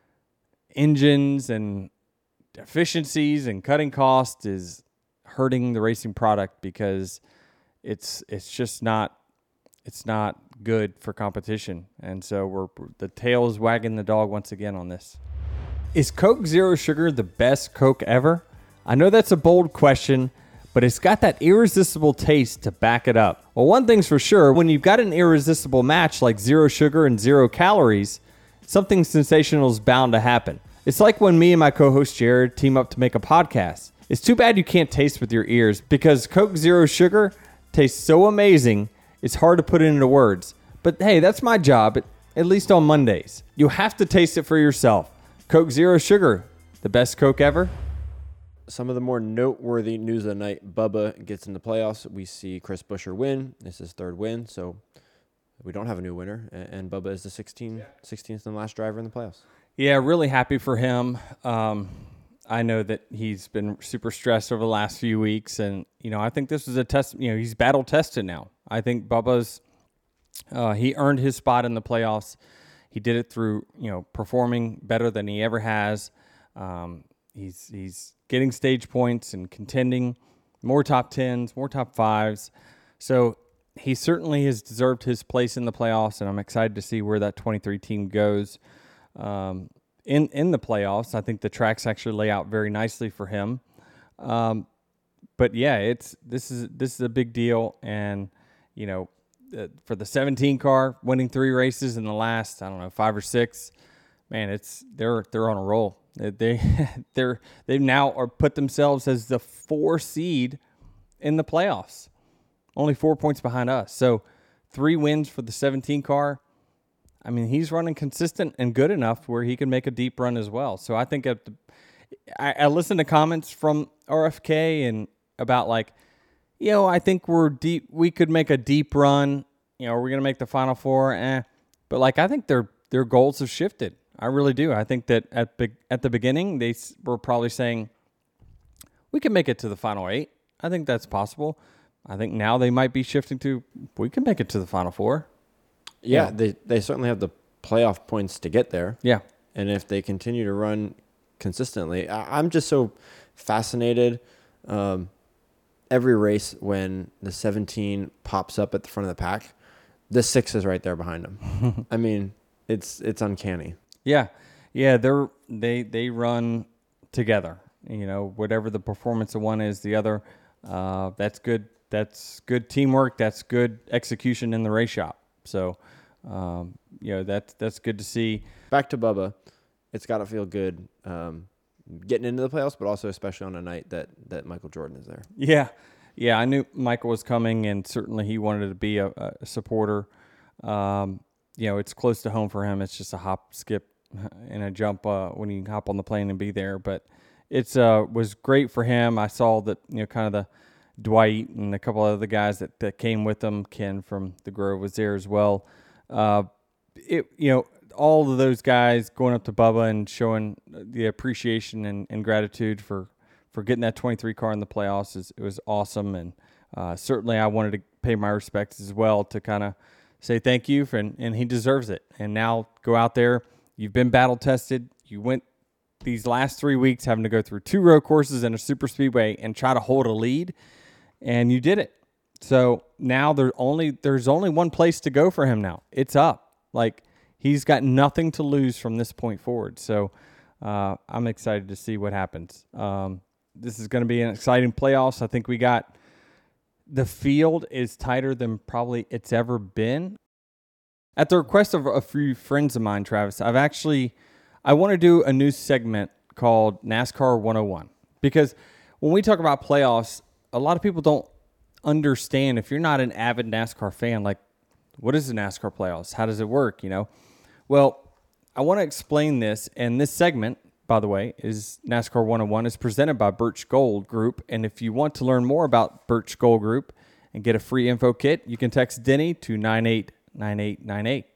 engines and efficiencies and cutting costs is hurting the racing product because it's it's just not it's not good for competition. And so we're the tail is wagging the dog once again on this. Is Coke Zero Sugar the best Coke ever? I know that's a bold question, but it's got that irresistible taste to back it up. Well, one thing's for sure, when you've got an irresistible match like zero sugar and zero calories, something sensational is bound to happen. It's like when me and my co-host Jared team up to make a podcast. It's too bad you can't taste with your ears because Coke Zero Sugar tastes so amazing, it's hard to put it into words. But hey, that's my job, at, at least on Mondays. You have to taste it for yourself. Coke Zero Sugar, the best Coke ever. Some of the more noteworthy news of the night, Bubba gets in the playoffs. We see Chris Buescher win. This is his third win, so we don't have a new winner. And Bubba is the sixteenth, sixteenth and last driver in the playoffs. Yeah, really happy for him. Um, I know that he's been super stressed over the last few weeks, and you know I think this is a test. You know, he's battle tested now. I think Bubba's uh, he earned his spot in the playoffs. He did it through you know performing better than he ever has. Um, he's he's getting stage points and contending more top tens, more top fives. So he certainly has deserved his place in the playoffs, and I'm excited to see where that twenty-three team goes. Um, in, in the playoffs, I think the tracks actually lay out very nicely for him. Um, but yeah, it's, this is, this is a big deal. And, you know, uh, for the seventeen car winning three races in the last, I don't know, five or six, man, it's, they're, they're on a roll. They, they're, they've now are put themselves as the four seed in the playoffs, only four points behind us. So three wins for the seventeen car. I mean, he's running consistent and good enough where he can make a deep run as well. So I think at the, I, I listened to comments from R F K and about like, you know, I think we're deep. We could make a deep run. You know, we're going to make the Final Four. Eh. But like, I think their their goals have shifted. I really do. I think that at be, at the beginning they were probably saying we can make it to the Final Eight. I think that's possible. I think now they might be shifting to we can make it to the Final Four. Yeah, Yeah. they they certainly have the playoff points to get there. Yeah. And if they continue to run consistently, I, I'm just so fascinated. Um, every race when the seventeen pops up at the front of the pack, the six is right there behind them. I mean, it's it's uncanny. Yeah, yeah, they're they they run together. You know, whatever the performance of one is, the other. Uh, that's good. That's good teamwork. That's good execution in the race shop. So, um, you know, that's that's good to see. Back to Bubba, it's got to feel good um, getting into the playoffs, but also especially on a night that, that Michael Jordan is there. Yeah. Yeah, I knew Michael was coming, and certainly he wanted to be a, a supporter. Um, you know, it's close to home for him. It's just a hop, skip, and a jump uh, when you hop on the plane and be there. But it's uh was great for him. I saw that, you know, kind of the Dwight and a couple of other guys that, that came with him. Ken from the Grove was there as well. Uh, it you know, all of those guys going up to Bubba and showing the appreciation and, and gratitude for, for getting that twenty-three car in the playoffs is it was awesome. And uh, certainly I wanted to pay my respects as well to kind of say thank you for, and, and he deserves it. And now go out there. You've been battle tested. You went these last three weeks having to go through two road courses and a super speedway and try to hold a lead, and you did it. So now there's only there's only one place to go for him now. It's up. Like, he's got nothing to lose from this point forward. So uh, I'm excited to see what happens. Um, this is going to be an exciting playoffs. I think we got the field is tighter than probably it's ever been. At the request of a few friends of mine, Travis, I've actually I want to do a new segment called NASCAR one oh one, because when we talk about playoffs, a lot of people don't understand. If you're not an avid NASCAR fan, like, what is the NASCAR playoffs? How does it work, you know? Well, I want to explain this, and this segment, by the way, is NASCAR one oh one, is presented by Birch Gold Group, and if you want to learn more about Birch Gold Group and get a free info kit, you can text Denny to nine eight nine eight nine eight.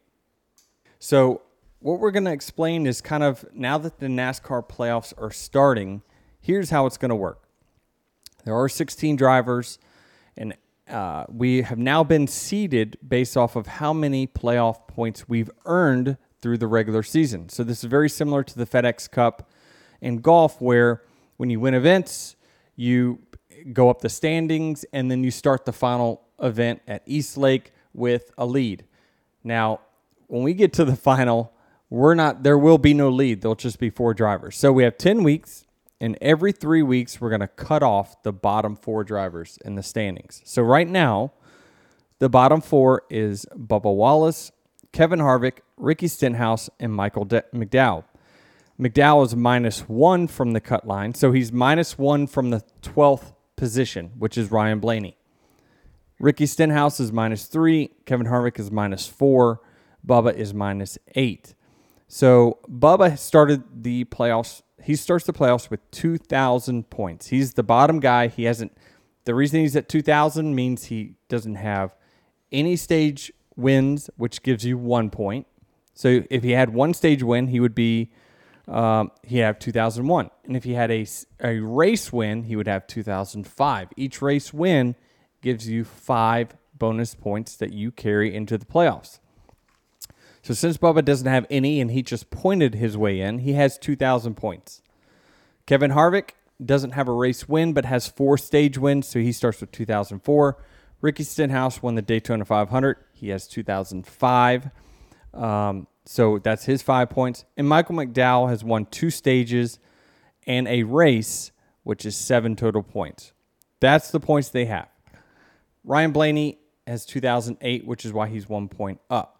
So what we're going to explain is kind of, now that the NASCAR playoffs are starting, here's how it's going to work. There are sixteen drivers, and uh, we have now been seeded based off of how many playoff points we've earned through the regular season. So this is very similar to the FedEx Cup in golf, where when you win events, you go up the standings, and then you start the final event at East Lake with a lead. Now, when we get to the final, we're not, there will be no lead. There'll just be four drivers. So we have ten weeks, and every three weeks, we're going to cut off the bottom four drivers in the standings. So right now, the bottom four is Bubba Wallace, Kevin Harvick, Ricky Stenhouse, and Michael De- McDowell. McDowell is minus one from the cut line, so he's minus one from the twelfth position, which is Ryan Blaney. Ricky Stenhouse is minus three. Kevin Harvick is minus four. Bubba is minus eight. So Bubba started the playoffs. He starts the playoffs with two thousand points. He's the bottom guy. He hasn't. The reason he's at two thousand means he doesn't have any stage wins, which gives you one point. So if he had one stage win, he would be um, he have two thousand one. And if he had a a race win, he would have two thousand five. Each race win gives you five bonus points that you carry into the playoffs. So since Bubba doesn't have any and he just pointed his way in, he has two thousand points. Kevin Harvick doesn't have a race win but has four stage wins, so he starts with two thousand four. Ricky Stenhouse won the Daytona five hundred. He has two thousand five. Um, so that's his five points. And Michael McDowell has won two stages and a race, which is seven total points. That's the points they have. Ryan Blaney has two thousand eight, which is why he's one point up.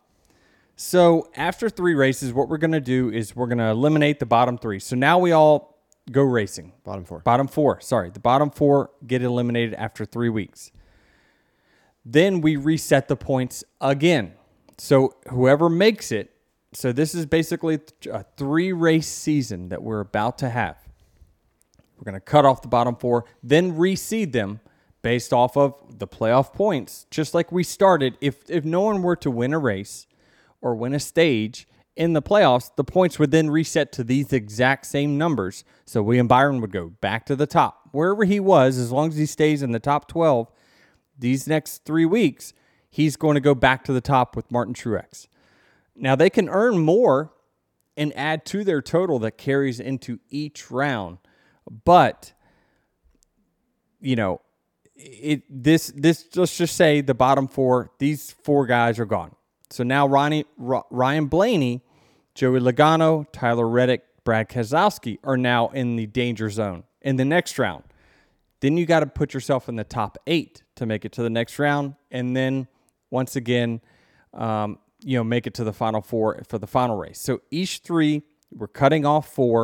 So after three races, what we're going to do is we're going to eliminate the bottom three. So now we all go racing. Bottom four. Bottom four. Sorry. The bottom four get eliminated after three weeks. Then we reset the points again. So whoever makes it, so this is basically a three-race season that we're about to have. We're going to cut off the bottom four, then reseed them based off of the playoff points, just like we started. If if no one were to win a race or win a stage in the playoffs, the points would then reset to these exact same numbers. So William Byron would go back to the top. Wherever he was, as long as he stays in the top twelve, these next three weeks, he's going to go back to the top with Martin Truex. Now, they can earn more and add to their total that carries into each round. But, you know, it this this let's just say the bottom four, these four guys are gone. So now Ronnie, Ryan Blaney, Joey Logano, Tyler Reddick, Brad Keselowski are now in the danger zone in the next round. Then you got to put yourself in the top eight to make it to the next round. And then once again, um, you know, make it to the final four for the final race. So each three, we're cutting off four.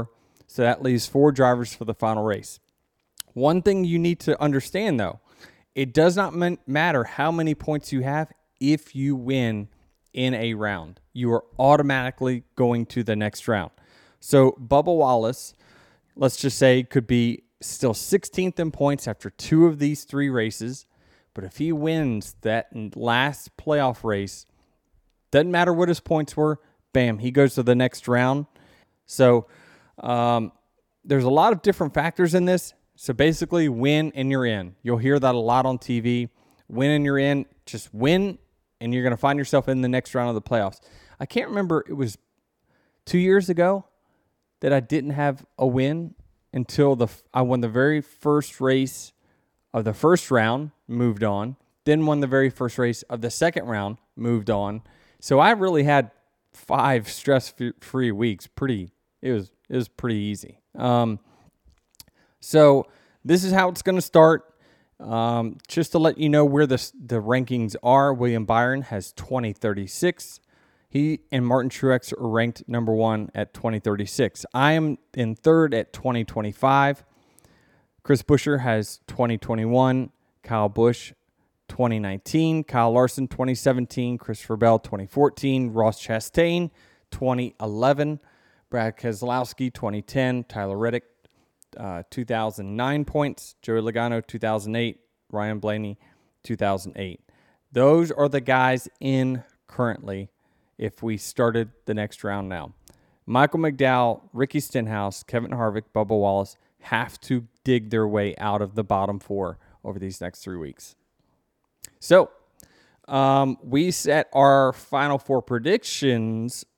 So that leaves four drivers for the final race. One thing you need to understand, though, it does not man- matter how many points you have if you win in a round. You are automatically going to the next round. So Bubba Wallace, let's just say, could be still sixteenth in points after two of these three races. But if he wins that last playoff race, doesn't matter what his points were, bam, he goes to the next round. So um, there's a lot of different factors in this. So basically, win and you're in. You'll hear that a lot on T V. Win and you're in. Just win, and you're going to find yourself in the next round of the playoffs. I can't remember, it was two years ago that I didn't have a win until the I won the very first race of the first round, moved on. Then won the very first race of the second round, moved on. So I really had five stress-free weeks. Pretty, it was it was pretty easy. Um, so this is how it's going to start. Um, just to let you know where the the rankings are, William Byron has twenty thirty-six. He and Martin Truex are ranked number one at twenty thirty-six. I am in third at twenty twenty-five. Chris Buescher has twenty twenty-one. Kyle Busch, twenty nineteen. Kyle Larson, twenty seventeen. Christopher Bell, twenty fourteen. Ross Chastain, twenty eleven. Brad Keselowski, twenty ten. Tyler Reddick, uh, two thousand nine points. Joey Logano, two thousand eight. Ryan Blaney, two thousand eight. Those are the guys in currently if we started the next round now. Michael McDowell, Ricky Stenhouse, Kevin Harvick, Bubba Wallace have to dig their way out of the bottom four over these next three weeks. So um, we set our final four predictions.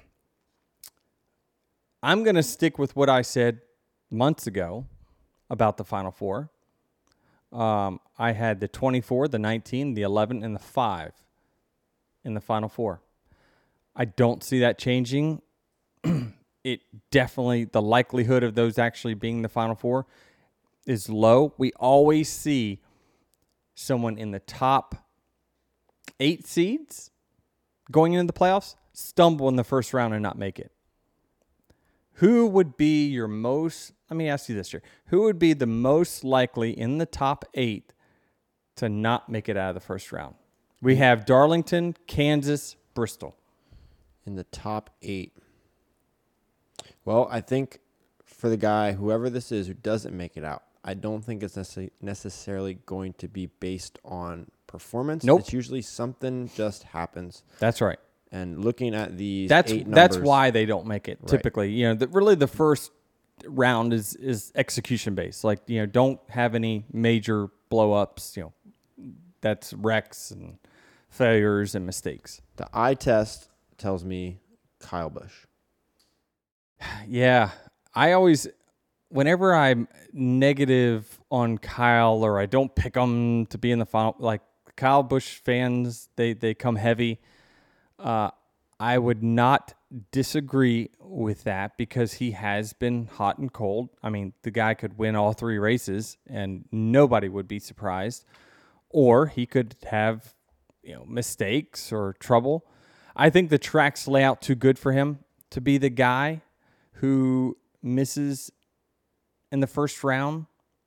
I'm going to stick with what I said months ago about the final four. Um, I had the twenty-four, the nineteen, the eleven, and the five in the final four. I don't see that changing. It definitely, the likelihood of those actually being the final four is low. We always see someone in the top eight seeds going into the playoffs stumble in the first round and not make it. Who would be your most, let me ask you this here. Who would be the most likely in the top eight to not make it out of the first round? We have Darlington, Kansas, Bristol. In the top eight. Well, I think for the guy, whoever this is, who doesn't make it out, I don't think it's necess- necessarily going to be based on performance. Nope. It's usually something just happens. That's right. And looking at these That's eight that's numbers, why they don't make it. Right. Typically, you know, the, really the first round is is execution based. Like, you know, don't have any major blow ups. You know, that's wrecks and failures and mistakes. the eye test tells me Kyle Busch. Yeah, I always, whenever I'm negative on Kyle or I don't pick him to be in the final, like Kyle Busch fans, they they come heavy. Uh, I would not disagree with that because he has been hot and cold. I mean, the guy could win all three races and nobody would be surprised. Or he could have, you know, mistakes or trouble. I think the tracks lay out too good for him to be the guy who misses in the first round.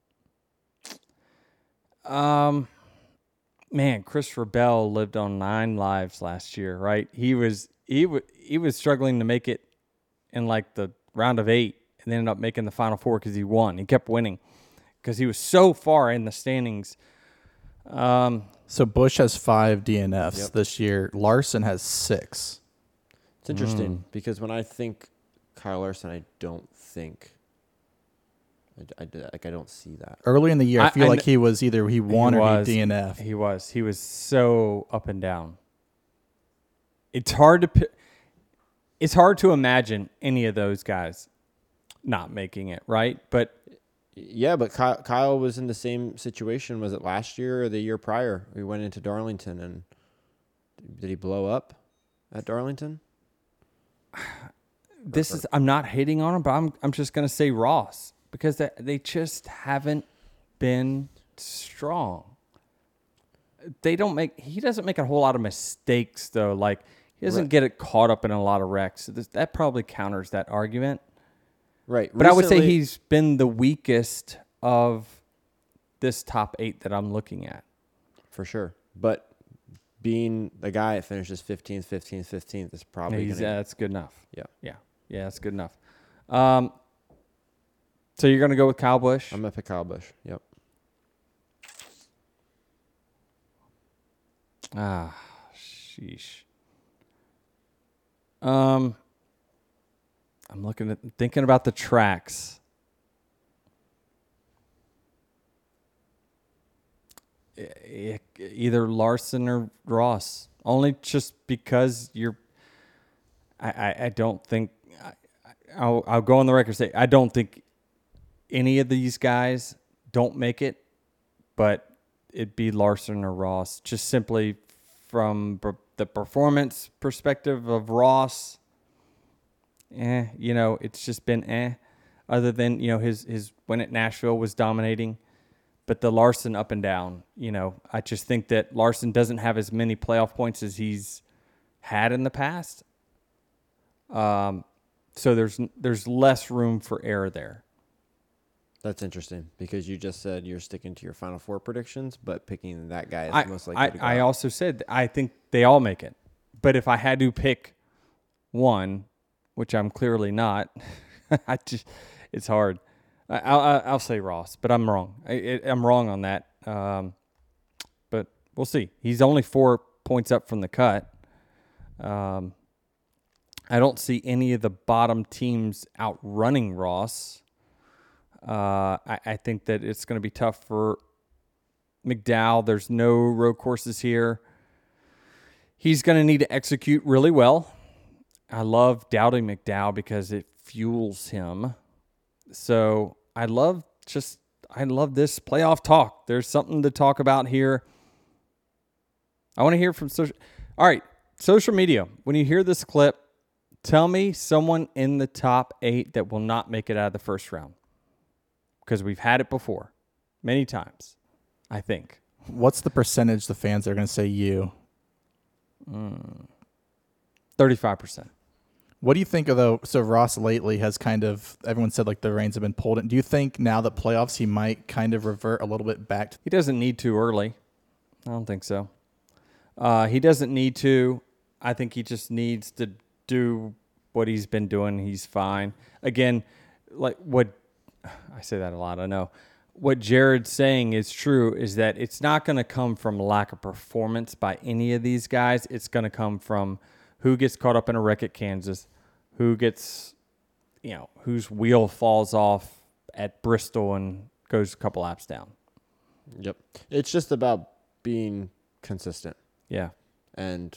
Um, man, Christopher Bell lived on nine lives last year, right? He was he w- he was struggling to make it in like the round of eight, and ended up making the final four because he won. He kept winning because he was so far in the standings. Um, So Busch has five D N Fs Yep. this year. Larson has six. It's interesting because when I think Kyle Larson, I don't think I, I, like I don't see that. Early in the year, I, I- feel I like kn- he was either he won he or was. he D N F. He was. He was so up and down. It's hard to pi- it's hard to imagine any of those guys not making it, right? But Yeah, but Kyle, Kyle was in the same situation. Was it last year or the year prior? We went into Darlington, and did he blow up at Darlington? this is I'm not hating on him, but I'm I'm just going to say Ross because they, they just haven't been strong. They don't make he doesn't make a whole lot of mistakes though. Like he doesn't Right. get it caught up in a lot of wrecks. So this, that probably counters that argument. Right. But I would say Recently- he's been the weakest of this top eight that I'm looking at. For sure. But being the guy that finishes fifteenth, fifteenth, fifteenth is probably He's, going uh, to... that's good enough. Yeah. Yeah. Yeah, that's good enough. Um, so you're going to go with Kyle Busch? I'm going to pick Kyle Busch. Yep. Ah, sheesh. Um, I'm looking at thinking about the tracks. E- e- Either Larson or Ross. Only just because you're. I, I, I don't think. I, I'll I'll go on the record and say I don't think any of these guys don't make it, but it'd be Larson or Ross, just simply from per- the performance perspective of Ross. Eh, you know, it's just been eh. Other than, you know, his his win at Nashville was dominating, but the Larson up and down, you know, I just think that Larson doesn't have as many playoff points as he's had in the past. Um, so there's there's less room for error there. That's interesting because you just said you're sticking to your Final Four predictions, but picking that guy is I, most I, likely to go I out. also said I think they all make it. But if I had to pick one, which I'm clearly not, I just it's hard. I, I'll, I'll say Ross, but I'm wrong. I, I'm wrong on that. Um, but we'll see. He's only four points up from the cut. Um, I don't see any of the bottom teams outrunning Ross. Uh, I, I think that it's going to be tough for McDowell. There's no road courses here. He's going to need to execute really well. I love doubting McDowell because it fuels him. So I love just, I love this playoff talk. There's something to talk about here. I want to hear from social. All right. Social media. When you hear this clip, tell me someone in the top eight that will not make it out of the first round. Because we've had it before, many times, I think. What's the percentage the fans are going to say you? Mm, thirty-five percent. What do you think of though? So Ross lately has kind of, everyone said like the reins have been pulled in. Do you think now that playoffs he might kind of revert a little bit back to? He doesn't need to early. I don't think so. Uh, he doesn't need to. I think he just needs to do what he's been doing. He's fine. Again, like what I say that a lot, I know. What Jared's saying is true, is that it's not going to come from lack of performance by any of these guys. It's going to come from who gets caught up in a wreck at Kansas, who gets, you know, whose wheel falls off at Bristol and goes a couple laps down. Yep. It's just about being consistent Yeah. and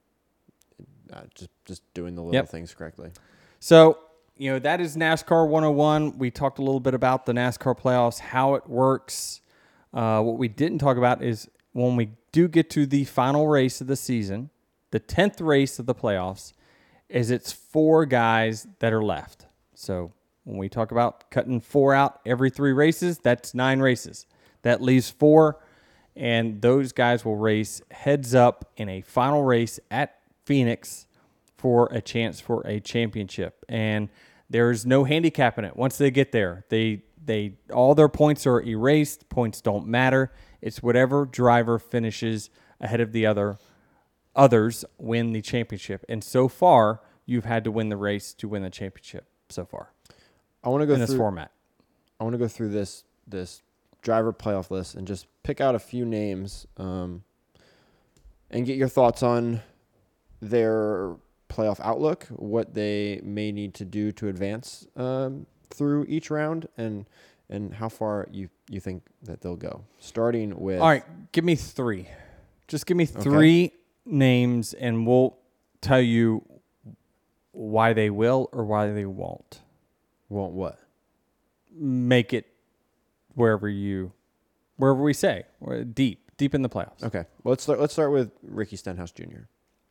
uh, just just doing the little Yep. things correctly. So, you know, that is NASCAR one oh one. We talked a little bit about the NASCAR playoffs, how it works. Uh, what we didn't talk about is when we do get to the final race of the season, the tenth race of the playoffs, is it's four guys that are left. So when we talk about cutting four out every three races, that's nine races. That leaves four, and those guys will race heads up in a final race at Phoenix for a chance for a championship. And there's no handicap in it. Once they get there, they they all their points are erased. Points don't matter. It's whatever driver finishes ahead of the other others win the championship. And so far, you've had to win the race to win the championship so far I want to go in this through format. I want to go through this this driver playoff list and just pick out a few names um, and get your thoughts on their playoff outlook, what they may need to do to advance um, through each round, and and how far you, you think that they'll go. Starting with... All right, give me three. Just give me three names, and we'll tell you why they will or why they won't Won't what? make it wherever you, wherever we say, or deep, deep in the playoffs. Okay. Well, let's start, let's start with Ricky Stenhouse Junior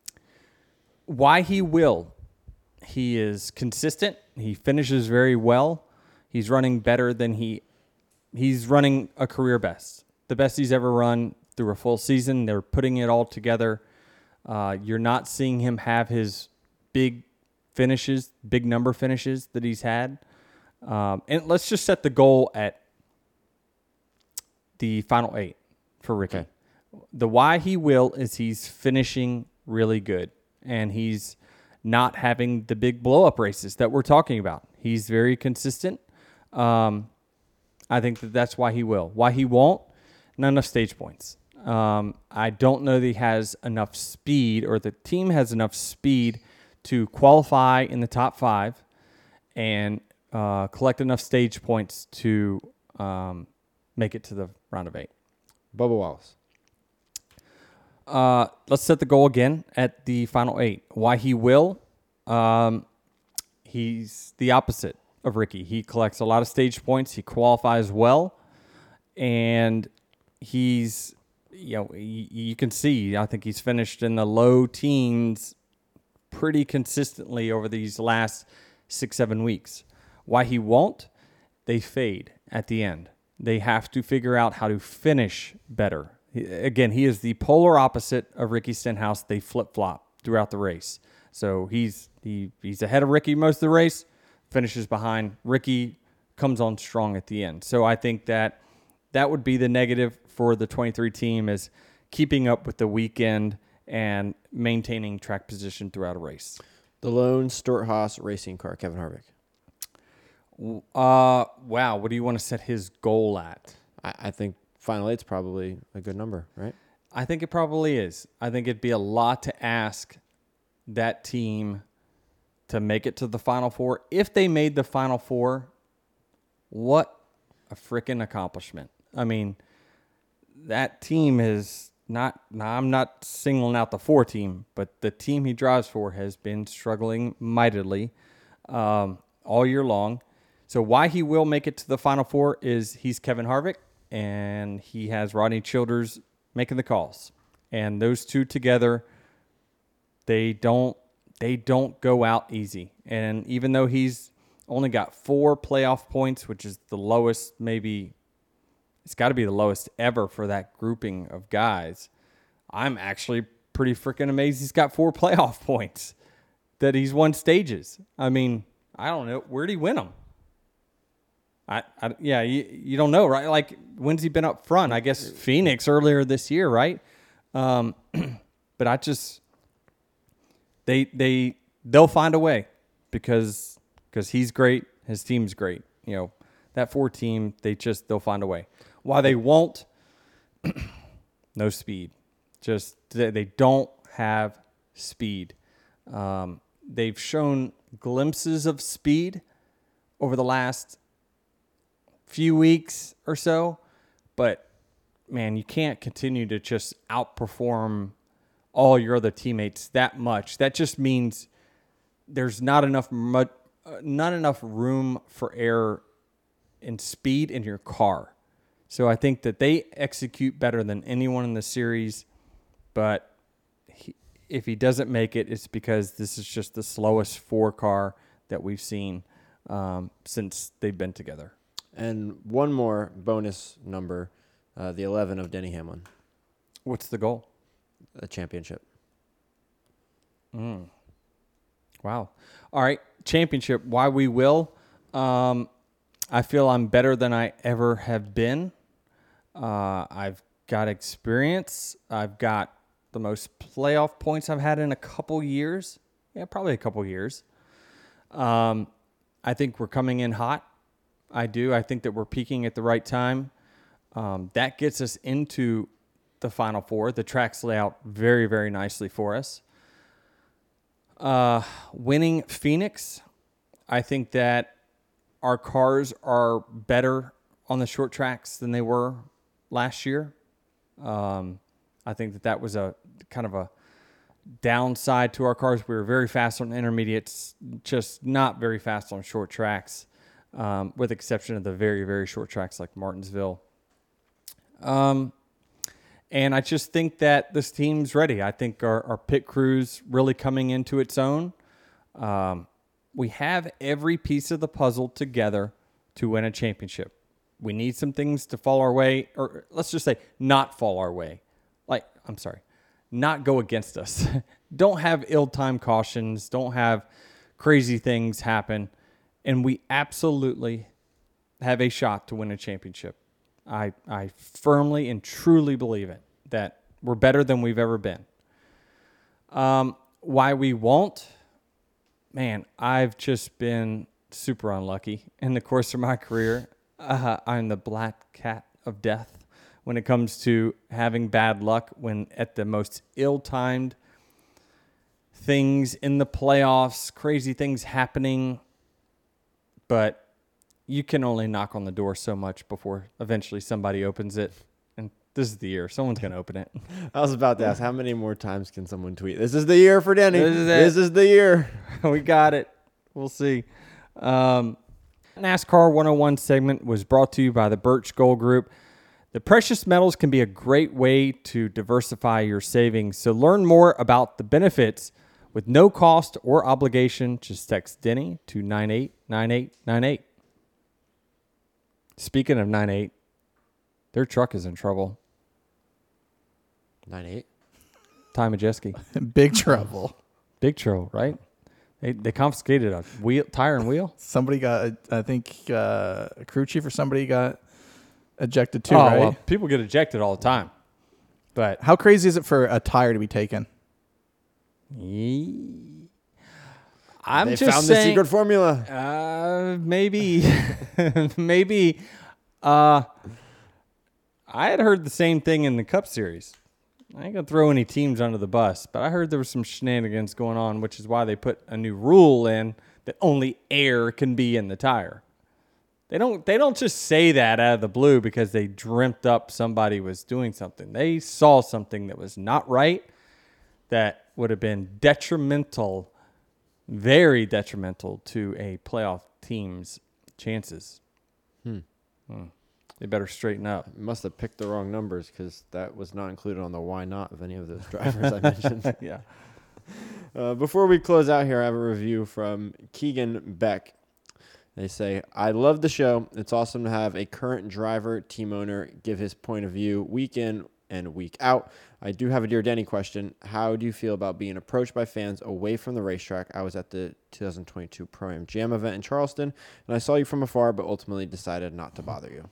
Why he will. He is consistent. He finishes very well. He's running better than he, he's running a career best. The best he's ever run through a full season. They're putting it all together. Uh, you're not seeing him have his big finishes, big number finishes that he's had. Um, and let's just set the goal at the final eight for Ricky. Okay. The why he will is he's finishing really good, and he's not having the big blow-up races that we're talking about. He's very consistent. Um, I think that that's why he will. Why he won't, not enough stage points. Um, I don't know that he has enough speed, or the team has enough speed to qualify in the top five and uh, collect enough stage points to um, make it to the round of eight. Bubba Wallace. Uh, let's set the goal again at the final eight. Why he will, um, he's the opposite of Ricky. He collects a lot of stage points. He qualifies well, and he's, you know, you, you can see, I think he's finished in the low teens pretty consistently over these last six, seven weeks. Why he won't, they fade at the end. They have to figure out how to finish better. Again, he is the polar opposite of Ricky Stenhouse. They flip-flop throughout the race. So he's he, he's ahead of Ricky most of the race, finishes behind. Ricky comes on strong at the end. So I think that that would be the negative for the twenty-three team, is keeping up with the weekend and maintaining track position throughout a race. The lone Stewart-Haas racing car, Kevin Harvick. Uh, wow, what do you want to set his goal at? I, I think final eight's probably a good number, right? I think it probably is. I think it'd be a lot to ask that team to make it to the Final Four. If they made the Final Four, what a freaking accomplishment. I mean, that team is not, now I'm not singling out the four team, but the team he drives for has been struggling mightily um, all year long. So why he will make it to the Final Four is he's Kevin Harvick, and he has Rodney Childers making the calls. And those two together, they don't they don't go out easy. And even though he's only got four playoff points, which is the lowest, maybe it's got to be the lowest ever for that grouping of guys, I'm actually pretty freaking amazed he's got four playoff points, that he's won stages. I mean, I don't know. Where'd he win them? I, I, yeah, you, you don't know, right? Like, when's he been up front? I guess Phoenix earlier this year, right? Um, but I just, they they they'll find a way because because he's great, his team's great. You know, that four team, they just they'll find a way. Why they won't, no speed. Just they, they don't have speed. Um, they've shown glimpses of speed over the last few weeks or so, but man, you can't continue to just outperform all your other teammates that much. That just means there's not enough mud, uh, not enough room for error in speed in your car. So I think that they execute better than anyone in the series, but he, if he doesn't make it, it's because this is just the slowest four car that we've seen um, since they've been together. And one more bonus number, uh, the eleven of Denny Hamlin, What's the goal? a championship. Mm. Wow. All right. Championship. Why we will. Um, I feel I'm better than I ever have been. Uh, I've got experience. I've got the most playoff points I've had in a couple years. Yeah, probably a couple years. Um, I think we're coming in hot. I do. I think that we're peaking at the right time. Um, that gets us into the Final Four. The tracks lay out very, very nicely for us. Uh, winning Phoenix, I think that our cars are better on the short tracks than they were last year. Um, I think that that was a kind of a downside to our cars. We were very fast on intermediates, just not very fast on short tracks, um, with the exception of the very, very short tracks like Martinsville. Um, and I just think that this team's ready. I think our, our pit crew's really coming into its own. Um, we have every piece of the puzzle together to win a championship. We need some things to fall our way, or let's just say not fall our way. Like, I'm sorry, not go against us. Don't have ill-timed cautions. Don't have crazy things happen. and we absolutely have a shot to win a championship. I I firmly and truly believe it, that we're better than we've ever been. Um, why we won't? Man, I've just been super unlucky in the course of my career. Uh, I'm the black cat of death when it comes to having bad luck when at the most ill-timed things in the playoffs, crazy things happening. But you can only knock on the door so much before eventually somebody opens it. And this is the year. Someone's going to open it. I was about to ask, how many more times can someone tweet, "This is the year for Denny. This is it. This is the year." We got it. We'll see. Um, NASCAR one oh one segment was brought to you by the Birch Gold Group. The precious metals can be a great way to diversify your savings. So learn more about the benefits with no cost or obligation. Just text Denny to nine eight nine eight nine eight. Speaking of nine eight, their truck is in trouble. nine eight Ty Majeski. Big trouble. Big trouble, right? They they confiscated a wheel, tire and wheel. Somebody got, I think, uh, a crew chief or somebody got ejected too, Oh, right? well, people get ejected all the time. But How crazy is it for a tire to be taken? Ye- I'm They just found the saying, secret formula. Uh, maybe, maybe. Uh, I had heard the same thing in the Cup Series. I ain't gonna throw any teams under the bus, but I heard there was some shenanigans going on, which is why they put a new rule in that only air can be in the tire. They don't. They don't just say that out of the blue because they dreamt up somebody was doing something. They saw something that was not right, that would have been detrimental, very detrimental to a playoff team's chances. Hmm. Hmm. They better straighten up. Must have picked the wrong numbers because that was not included on the why not of any of those drivers I mentioned. Yeah. Uh, before we close out here, I have a review from Keegan Beck. They say, "I love the show. It's awesome to have a current driver, team owner, give his point of view week in and week out. I do have a Dear Denny question. How do you feel about being approached by fans away from the racetrack? I was at the two thousand twenty-two Pro-Am Jam event in Charleston, and I saw you from afar, but ultimately decided not to bother you."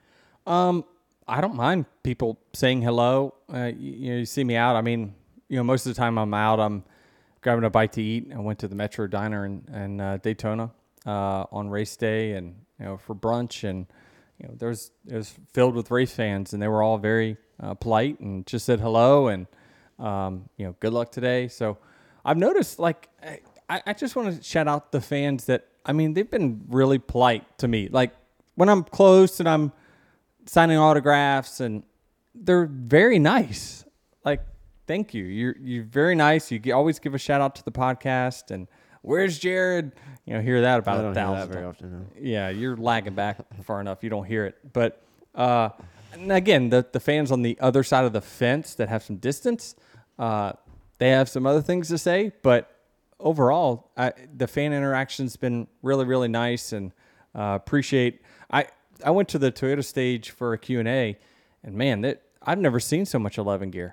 Um, I don't mind people saying hello. Uh, you, you know, you see me out. I mean, you know, most of the time I'm out, I'm grabbing a bite to eat. I went to the Metro Diner in, in uh, Daytona uh, on race day, and you know, for brunch, and you know, there's it was filled with race fans, and they were all very uh, polite and just said hello and um, you know, good luck today. So I've noticed, like, I, I just want to shout out the fans that, I mean, they've been really polite to me. Like when I'm close and I'm signing autographs, and they're very nice. Like, thank you. You're you're very nice. You always give a shout out to the podcast. And where's Jared? You know, hear that about I don't a hear thousand that very times. often, no. Yeah, you're lagging back far enough. You don't hear it. But uh, and again, the the fans on the other side of the fence that have some distance, uh, they have some other things to say. But overall, I, the fan interaction's been really, really nice, and uh, appreciate. I. I went to the Toyota stage for a Q and A, and man, that I've never seen so much eleven gear.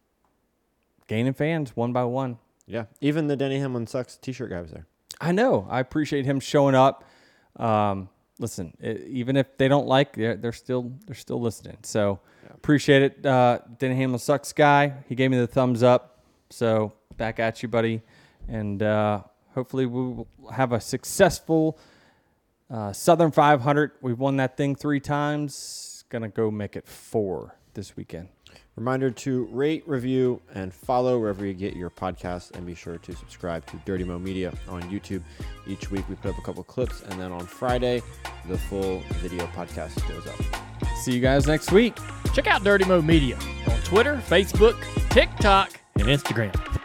Gaining fans one by one. Yeah, even the Denny Hamlin Sucks t-shirt guy was there. I know. I appreciate him showing up. Um, listen, it, even if they don't like, they're, they're still they're still listening. So yeah. Appreciate it. Uh, Denny Hamlin Sucks guy. He gave me the thumbs up. So back at you, buddy, and uh, hopefully we will have a successful Uh, Southern five hundred. We've won that thing three times. Gonna go make it four this weekend. Reminder to rate, review, and follow wherever you get your podcasts, and be sure to subscribe to Dirty Mo Media on YouTube. Each week we put up a couple clips, and then on Friday the full video podcast goes up. See you guys next week. Check out Dirty Mo Media on Twitter, Facebook, TikTok, and Instagram.